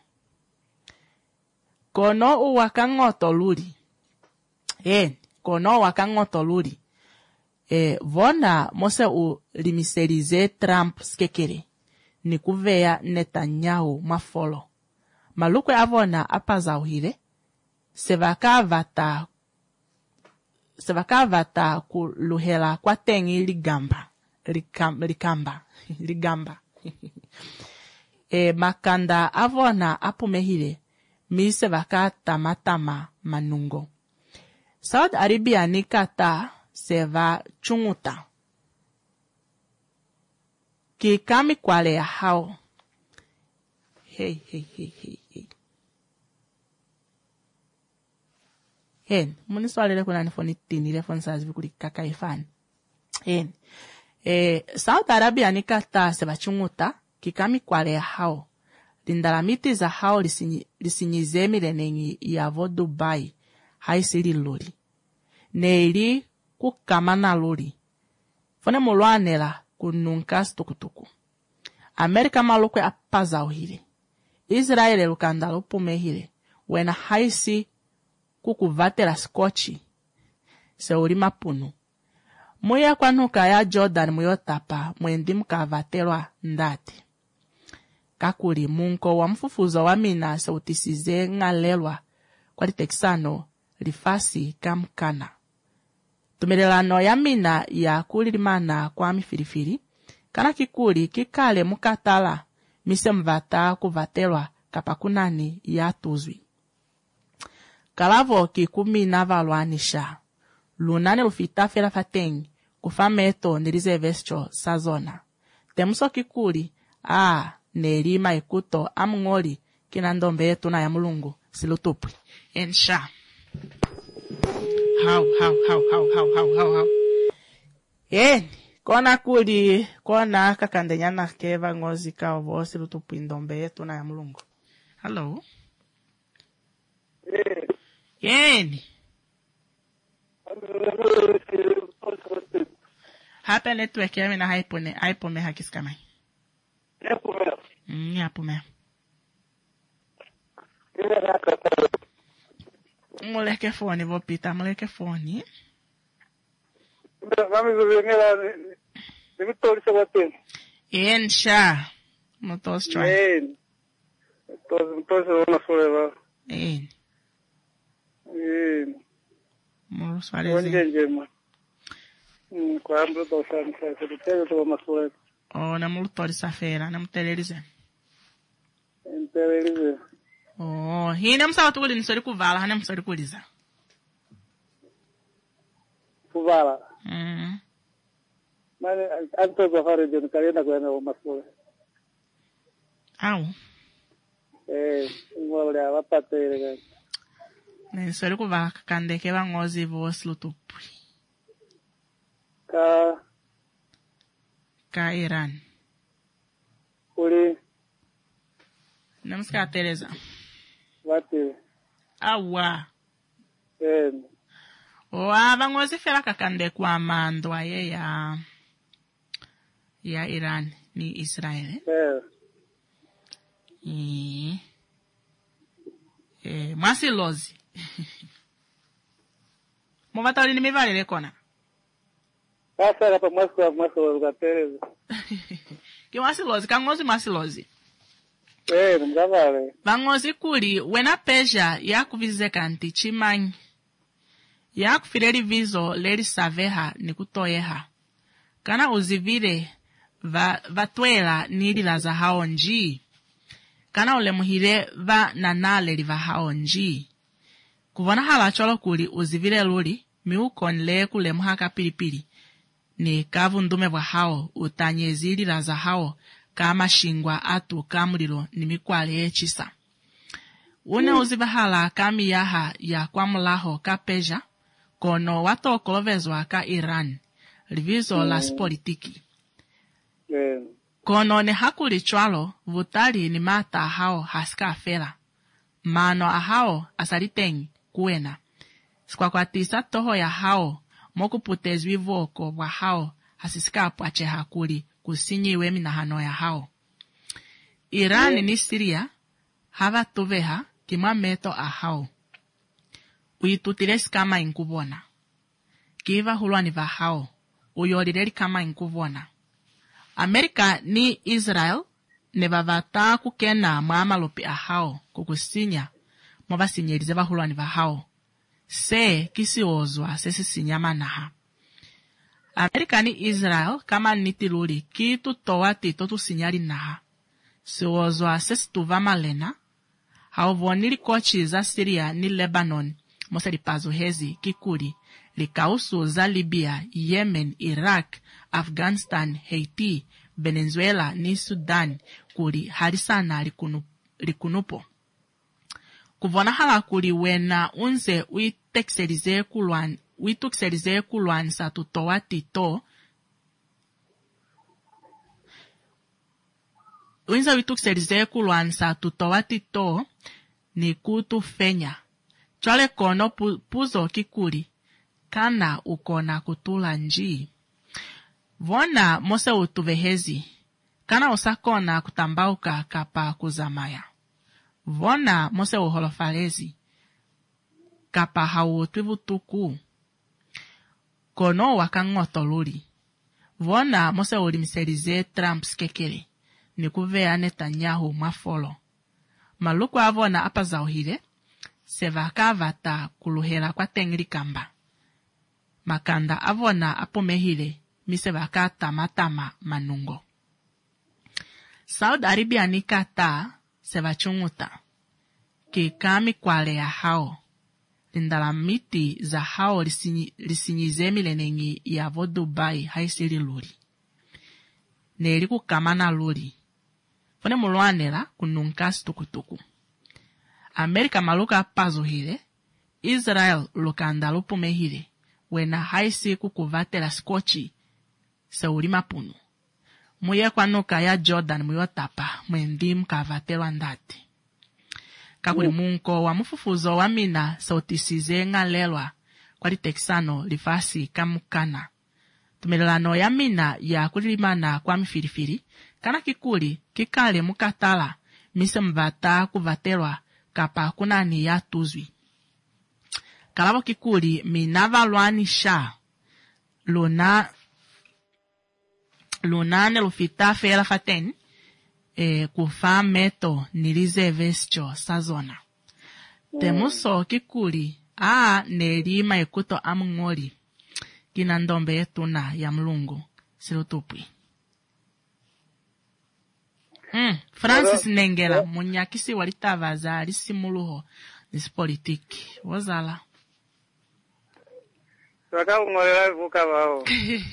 S1: Kono uwakangoto luri. Eh, kono wakangoto luri. E, vona mose u limiserize Trump skekere. Ni kuvea Netanyahu mafolo. Malukwe avona apazauhire. Sevaka vata. Sevaka vata kuluhela kwa tengi ligamba. Likam, likamba. Ligamba. E, makanda avona apumehire. Mi sevaka tamatama manungo. Saudi Arabia ni kata seva chunguta. Ki kami kwale ya hao. Hey, hey, hey, hey, hey. Hen, muni swale le kuna nifoni tini le foni sazivi kuli kaka ifani. Hen, eh, Saudi Arabia ni kata seva chunguta. Ki kami kwale ya hao. Lindalamiti za hao lisinyi, lisinyizemi le nengi yavo Dubai. Haisiri lori. Neili kukamana lori. Fone mulwanela kununkas tukutuku. Amerika malukwe apaza uhire. Israeli lukanda lupumehire. Wena haisi kukuvatela skochi. Seuri mapunu. Muya kwa nuka ya Jordan muyotapa. Mwendi mukavatelwa ndati. Kakuri munko wa mfufuzo wa mina sautisize ngalelwa. Kwa litekisano. Rifasi kamkana. Tumelelano ya mina ya kulilimana kwa mifirifiri. Kana kikuli kikale mukatala. Mise mvata kuvatelwa kapakunani ya tuzwi. Kalavo kikumina valwanisha. Lunane lufita fela fatengi. Kufameto nilizevestro sazona. Temuso kikuli. Ah, nelima ikuto amngoli. Kinandombe yetu na ya mulungu. Silutupwi. Ensha. How, how, how, how, how, how, how, how. Eh, kona kuli, kona kakandenyana keva ngozi ka ovosi lutupu indombe yetu na ya mulungu. Hello?
S15: Eh.
S1: Yeni. Hapa network yami na haipone, haipome hakiskamai.
S15: Haipome.
S1: Mm, haipome. Muleke fone vopita, muleke fone.
S15: Vamos ver ni vitória sabaten.
S1: Ensha. Motos try.
S15: En. Motos motos na forever.
S1: En.
S15: En.
S1: Moros fare.
S15: Onde jema. Hum, quando tô achando que se tem tô mais forever.
S1: Oh, na multori safera, na mutelerize.
S15: Mutelerize.
S1: Oh, hina msawa tukuli nisori kuvala, hana msori kuliza.
S15: Kuvala.
S1: Mm.
S15: Mane anto go hore de karena go na masole.
S1: Au.
S15: Eh, ngolo ya wapate ile.
S1: Nisori kuvala kande ke bangozi vos lutupu.
S15: Ka
S1: ka Iran.
S15: Uli.
S1: Namska Teresa.
S15: Wate.
S1: Awa.
S15: Eh.
S1: Oa bangozi fela kakande kwa mando aye ya ya Iran ni Israel.
S15: Eh.
S1: Eh. Eh, mwasi lozi. Mwata uli nimevali lekona.
S15: Sasa hapa mwasi mwasi wa Teresa.
S1: Ki mwasi lozi, kangozi mwasi lozi.
S15: Eh, mgavale.
S1: Bangozi kuli wena peja ya kuvizeka nti chimanyi. Ya kufireli vizo leri saveha ni kutoyeha. Kana uzivire va, vatwela nili la za hao nji. Kana ulemuhire va nanale li va hao nji. Kuvona hala cholo kuli uzivire luli miuko nile kulemuhaka pilipili. Ni kavu ndume wa hao utanyezili la za hao kama shingwa atu kamulilo ni mikwale echisa. Une uzivahala kami yaha ya kwa mulaho ka peja. Kono wato kolovezwa ka Iran. Livizo mm. las politiki.
S15: Yeah.
S1: Kono ne hakuli chwalo, vutali ni mata hao haska fela. mano a hao asaliteng kuena. Skwakwatisa toho ya hao moku putezwi voko wa hao hasiskapu ache hakuli kusinyi wemi na hano ya hao. Iran mm. ni Syria hava tuveha kima meto a hao. Uitutiles kama inkubona. Kiva hulwani va hao. Uyorireri kama inkubona. Amerika ni Israel nevavata kukena maamalopi a hao kukusinya mova sinyerize va hulwani va hao. Se kisi ozwa sesi sinyama naha. Amerika ni Israel kama nitiluli kitu towa tito tu sinyari naha. Se ozwa sesi tuva malena. Haovonili kochi za Syria ni Lebanon. Mose lipazo hezi kikuri. Likausu za Libya, Yemen, Iraq, Afghanistan, Haiti, Venezuela ni Sudan. Kuri harisana likunu, likunupo. Kuvona hala kuri wena unze uitexelize kulwan, uituxelize kulwan sa tutowa tito. Unze uituxelize kulwan sa tutowa tito ni kutu fenya. Chole kono pu, puzo kikuri. Kana ukona kutula nji. Vona mose utuvehezi. Kana usakona kutambauka kapa kuzamaya. Vona mose uholofalezi. Kapa hauotwivu tuku. Kono wakangotoluri. Vona mose ulimserize Trump skekele. Nikuvea Netanyahu mafolo. Maluku avona apa zauhile. Sevaka vata kuluhera kwa tengri kamba. Makanda avona apomehile. Misevaka tamatama manungo. Saudi Arabia ni kata sevachunguta. Kikami kwale ya hao. Lindala miti za hao lisinyi, lisinyizemi lenengi ya vo Dubai haisiri luri. Neri kukamana luri. Fone mulwanela kununkas tukutuku. Amerika maluka pazuhile. Israel lukanda lupumehile. Wena haisi kukuvatela skochi. Se ulima punu. Muye kwa nuka ya Jordan muyo tapa. Mwendim kavatelwa ndati. Kakuli munko wa mufufuzo wa mina sautisize ngalelwa. Kwa li Texano lifasi kamukana. Tumelelano ya mina ya kulimana kwa mifirifiri. Kana kikuli kikale mukatala. Mise mvata kuvatelwa kapa kunani ya tuzwi. Kalabo kikuli minava lwani sha. Luna Lunane lufita fera faten. E, kufa meto nilize vescho sazona. Mm. Temuso kikuli. A nerima ekuto amungoli. Kinandombe etuna ya mlungu. Silutupwi. Mm. Francis Hello. Nengela. Hello. Munyakisi walitava za alisimuluho. Nisi politiki. Wazala.
S15: Waka ungolela vuka wao.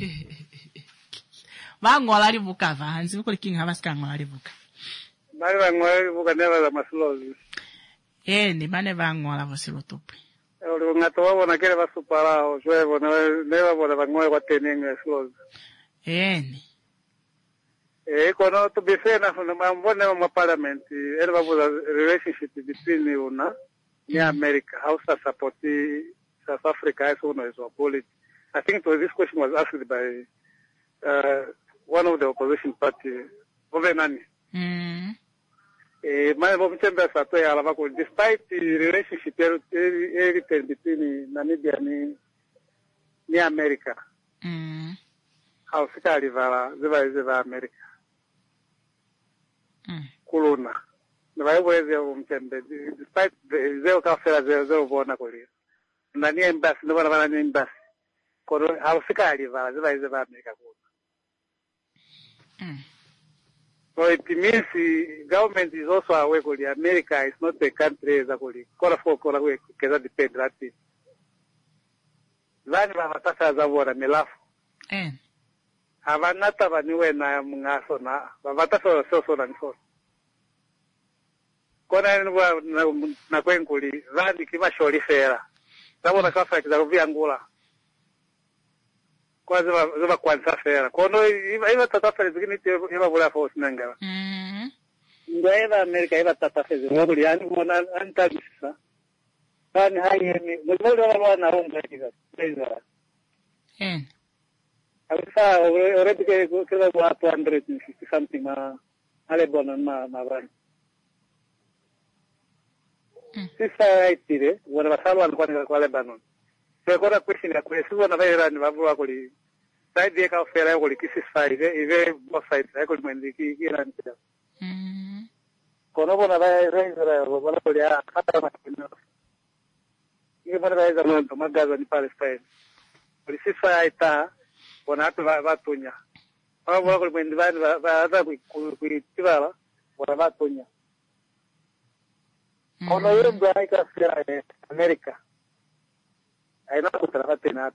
S1: Ba ngola livuka va hanzi ko king habasika ngola livuka.
S15: Bale ba ngola livuka neva za masloli.
S1: Eh ni bane ba ngola vosilo topi.
S15: Olo ngato wabo na kile basupara o jwevo neva bona ba ngola kwa teninga sloli.
S1: Eh ni.
S15: Eh kono to bifena funa mambone ma parliament ele ba bona relationship between una ni America how to support South Africa as one as a politics. I think this question was asked by uh, one of the opposition party, Ovenani.
S1: Mm.
S15: Eh, despite the relationship between Namibia and America,
S1: mm.
S15: how Sika Rivala, Ziva Ziva America.
S1: Mm.
S15: Kuluna. Despite the Zeo Kafela Zeo Bona Korea. Nani embassy, no one of an embassy. How Sika Rivala, Ziva Ziva America.
S1: Mm.
S15: So it means the government is also aware that America is not a country that will depend on it. Vani vavatasa za vora milafu.
S1: Eh.
S15: Havanata vaniwe na mungaso na vavatasa soso na nsoso. Kona nwa na kwenkuli vani kima shori fera. Sabo na kafa kizaruvi angula. Kwa ziva ziva kwanza fera. Kono iva iva tatafa zikini iva vula force nangala.
S1: Mm.
S15: Ngweva America iba tata fezi ngabuli yani mona antabisa. Bani hayemi ngibona abana ronga kiza. Bezara.
S1: Eh.
S15: Alsa already ke kila kwa two hundred fifty something ma ale bonan ma ma ban. Sisa itire wana basalwa kwa kwa Lebanon. Se kora question ya kwa suwa na vaira ni babu wako li side ya fera yako li kisi side ive both sides yako mwendiki kila nita.
S1: Mm.
S15: Kono bona vaira Israel bona ko ya hata ma kino. Ile bona vaira mwanzo magaza ni Palestine. Li sisa ita bona hatu vatunya. Babu wako mwendi va va hata kuitibala bona vatunya. Kono yule mbaya ikafira America. Aina kutrabate na.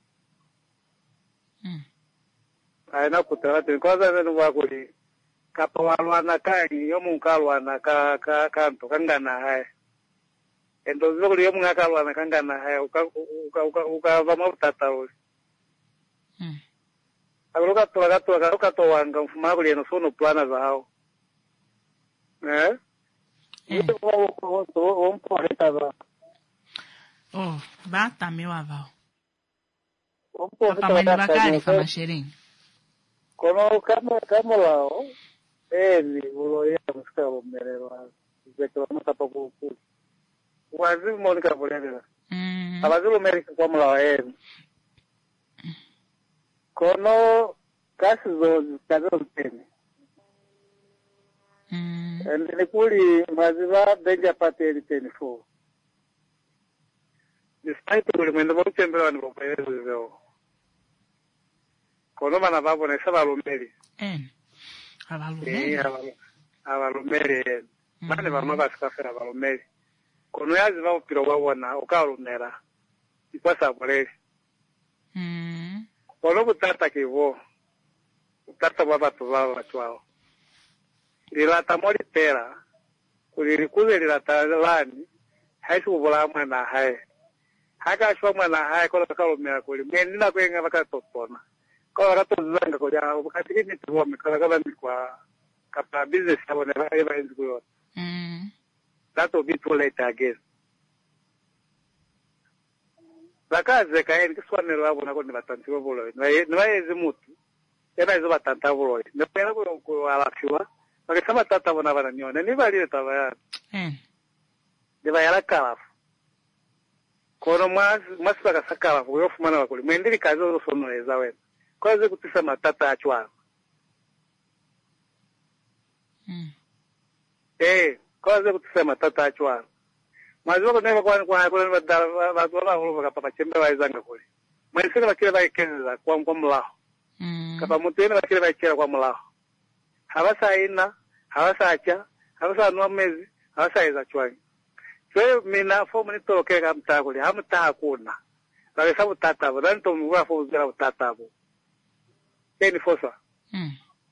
S1: Mm.
S15: Aina kutrabate kwanza ndio wakuli. Kapawalwana kai yomunkalwana ka ka kanto kangana hai. Endo zokuli yomunkalwana kangana hai uka uka uka uka vama utata uli.
S1: Mm.
S15: Aluka toka toka toka toanga mfuma kuli no sono plana za hao. Eh? Ndio wao wao wao mporeta ba.
S1: Oh, bata meu avó.
S15: Opo,
S1: Papa mãe bakari fama shering.
S15: Kono kama kama lao. Eh, ni uloya mskao merela. Zeto mata papo. Wazi monika bolera.
S1: Mm.
S15: Abazulo merika kama lao eh. Kono kasi zo kazo tene.
S1: Mm.
S15: Ndi kuli maziva benja pate twenty four. Despite the movement of Chamber and Bopero, Colomana Babon, Savalumeri.
S1: Eh, Avalumeri.
S15: Avalumeri, Maneva Mabasca, Avalumeri. Conoyas Vapirowana, Ocarunera. It was a place.
S1: Hm.
S15: Colobo Tataki wo. Tata Baba to Vava twelve. Rilata Moritera, who recruited Lani, High School Volamana High. Haka shoma na hai kola kalo mea kuli meni na kwenye waka topona kola rato zanga kwa jaa wakati kini tuwa mikola kala mikwa kapa business yabo na eva enzi kuyo
S1: mm
S15: that will be too late again zakaze kaeni kiswanero wabo na koni batanti wabolo nwa yezi mutu ena izo batanta wabolo nepena kwa alafiwa wakisama tata wana wana nyone niba liye tawa ya
S1: eh
S15: niba yala kalafu kono mas mas baka sakala ko yofumana bakuli mwendiri kazo sonoleza wena kwaze kutisa matata achwa
S1: mm
S15: eh kwaze kutisa matata achwa mazo ko neba kwa kwa ko badala badala holo baka papa chembe waizanga kuli mwensira bakile baikeza kwa kwa mlaho
S1: mm
S15: kapa mutene bakile baikera kwa mlaho habasa ina habasa acha habasa no mezi habasa iza chwangi so mina fo mani to ke kam ta kuli ham ta kuna la sabu tata bo dan to mu wa fo zera tata bo eni fosa
S1: mm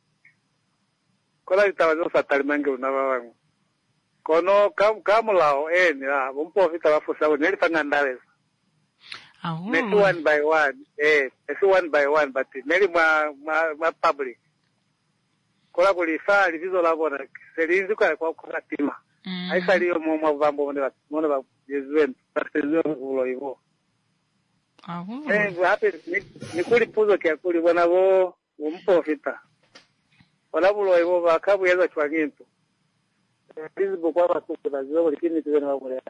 S15: kola ita wa sa talimange na wa kono kam kamulao eni ah bo mpo fita wa fosa bo neli tangandales
S1: ah
S15: next one by one eh next one by one but neli ma ma, ma public kola kuli fa livizo la bona selinzi kwa kwa kutima
S1: mm
S15: ai saliyo mo mo vambo mona mona ba Jesuent pastezo ulo ivo
S1: ah
S15: eh hape ni kuli puzo kia kuli bona bo umprofita wala bulo ivo ba kabu yeza chwanginto bizibu kwa ba kukuza zizo likini tizeni wa mulea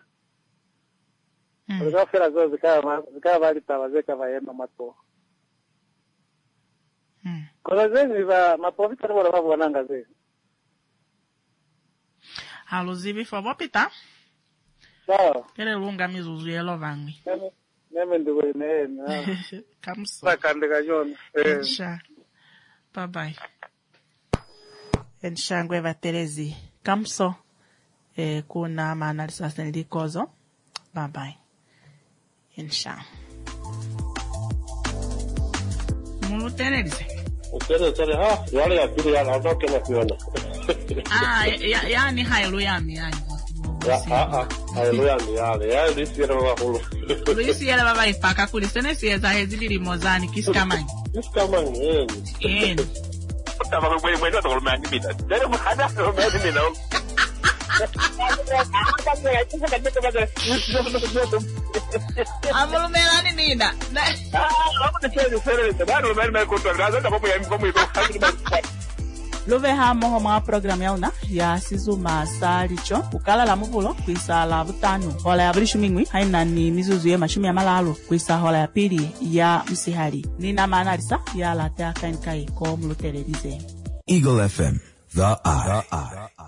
S15: kwa fera zo zikaba zikaba bali tabazeka bayema mato
S1: mm
S15: kwa zezi ba maprofita ni wala babu wananga zezi
S1: Aluzivi for bopita.
S15: Sawa.
S1: Ele lunga mizuzu yelo vangi.
S15: Neme ndugo ine na.
S1: Kamso.
S15: Bakandika jona.
S1: Ensha. Bye bye. Ensha ngweva Terezi. Kamso. Eh, kuna maanalisa senidi kozo. Bye bye. Ensha. Mulu Terezi.
S16: Terezi Terezi ha. Yale ya kiri ya na kena kiona.
S1: Ah, ya ya ni haleluya mi yani.
S16: Ya ah ah. Haleluya mi yale. Ya lisi yale baba hulu.
S1: Lisi yale baba ipaka kuli sene sieza hezili limozani kiskamanyi.
S16: Kiskamanyi eh.
S1: Eh.
S2: Tava com o meu todo mundo me dá. Deu uma hada no meu me não.
S1: Amul melani nina.
S2: Ah, vamos deixar de ser isso. Vai no meu controlado, tá bom, eu vou me dar.
S1: Loveha moho mga programa yao na ya sizu masari cho ukala la muvulo kuisa la butano hola ya brishu mingwi haina ni mizuzu ye mashumi ya malalo kuisa hola ya pili ya msihari nina manarisa ya la tea kain kai ko mulutelerize
S4: Eagle F M, the eye.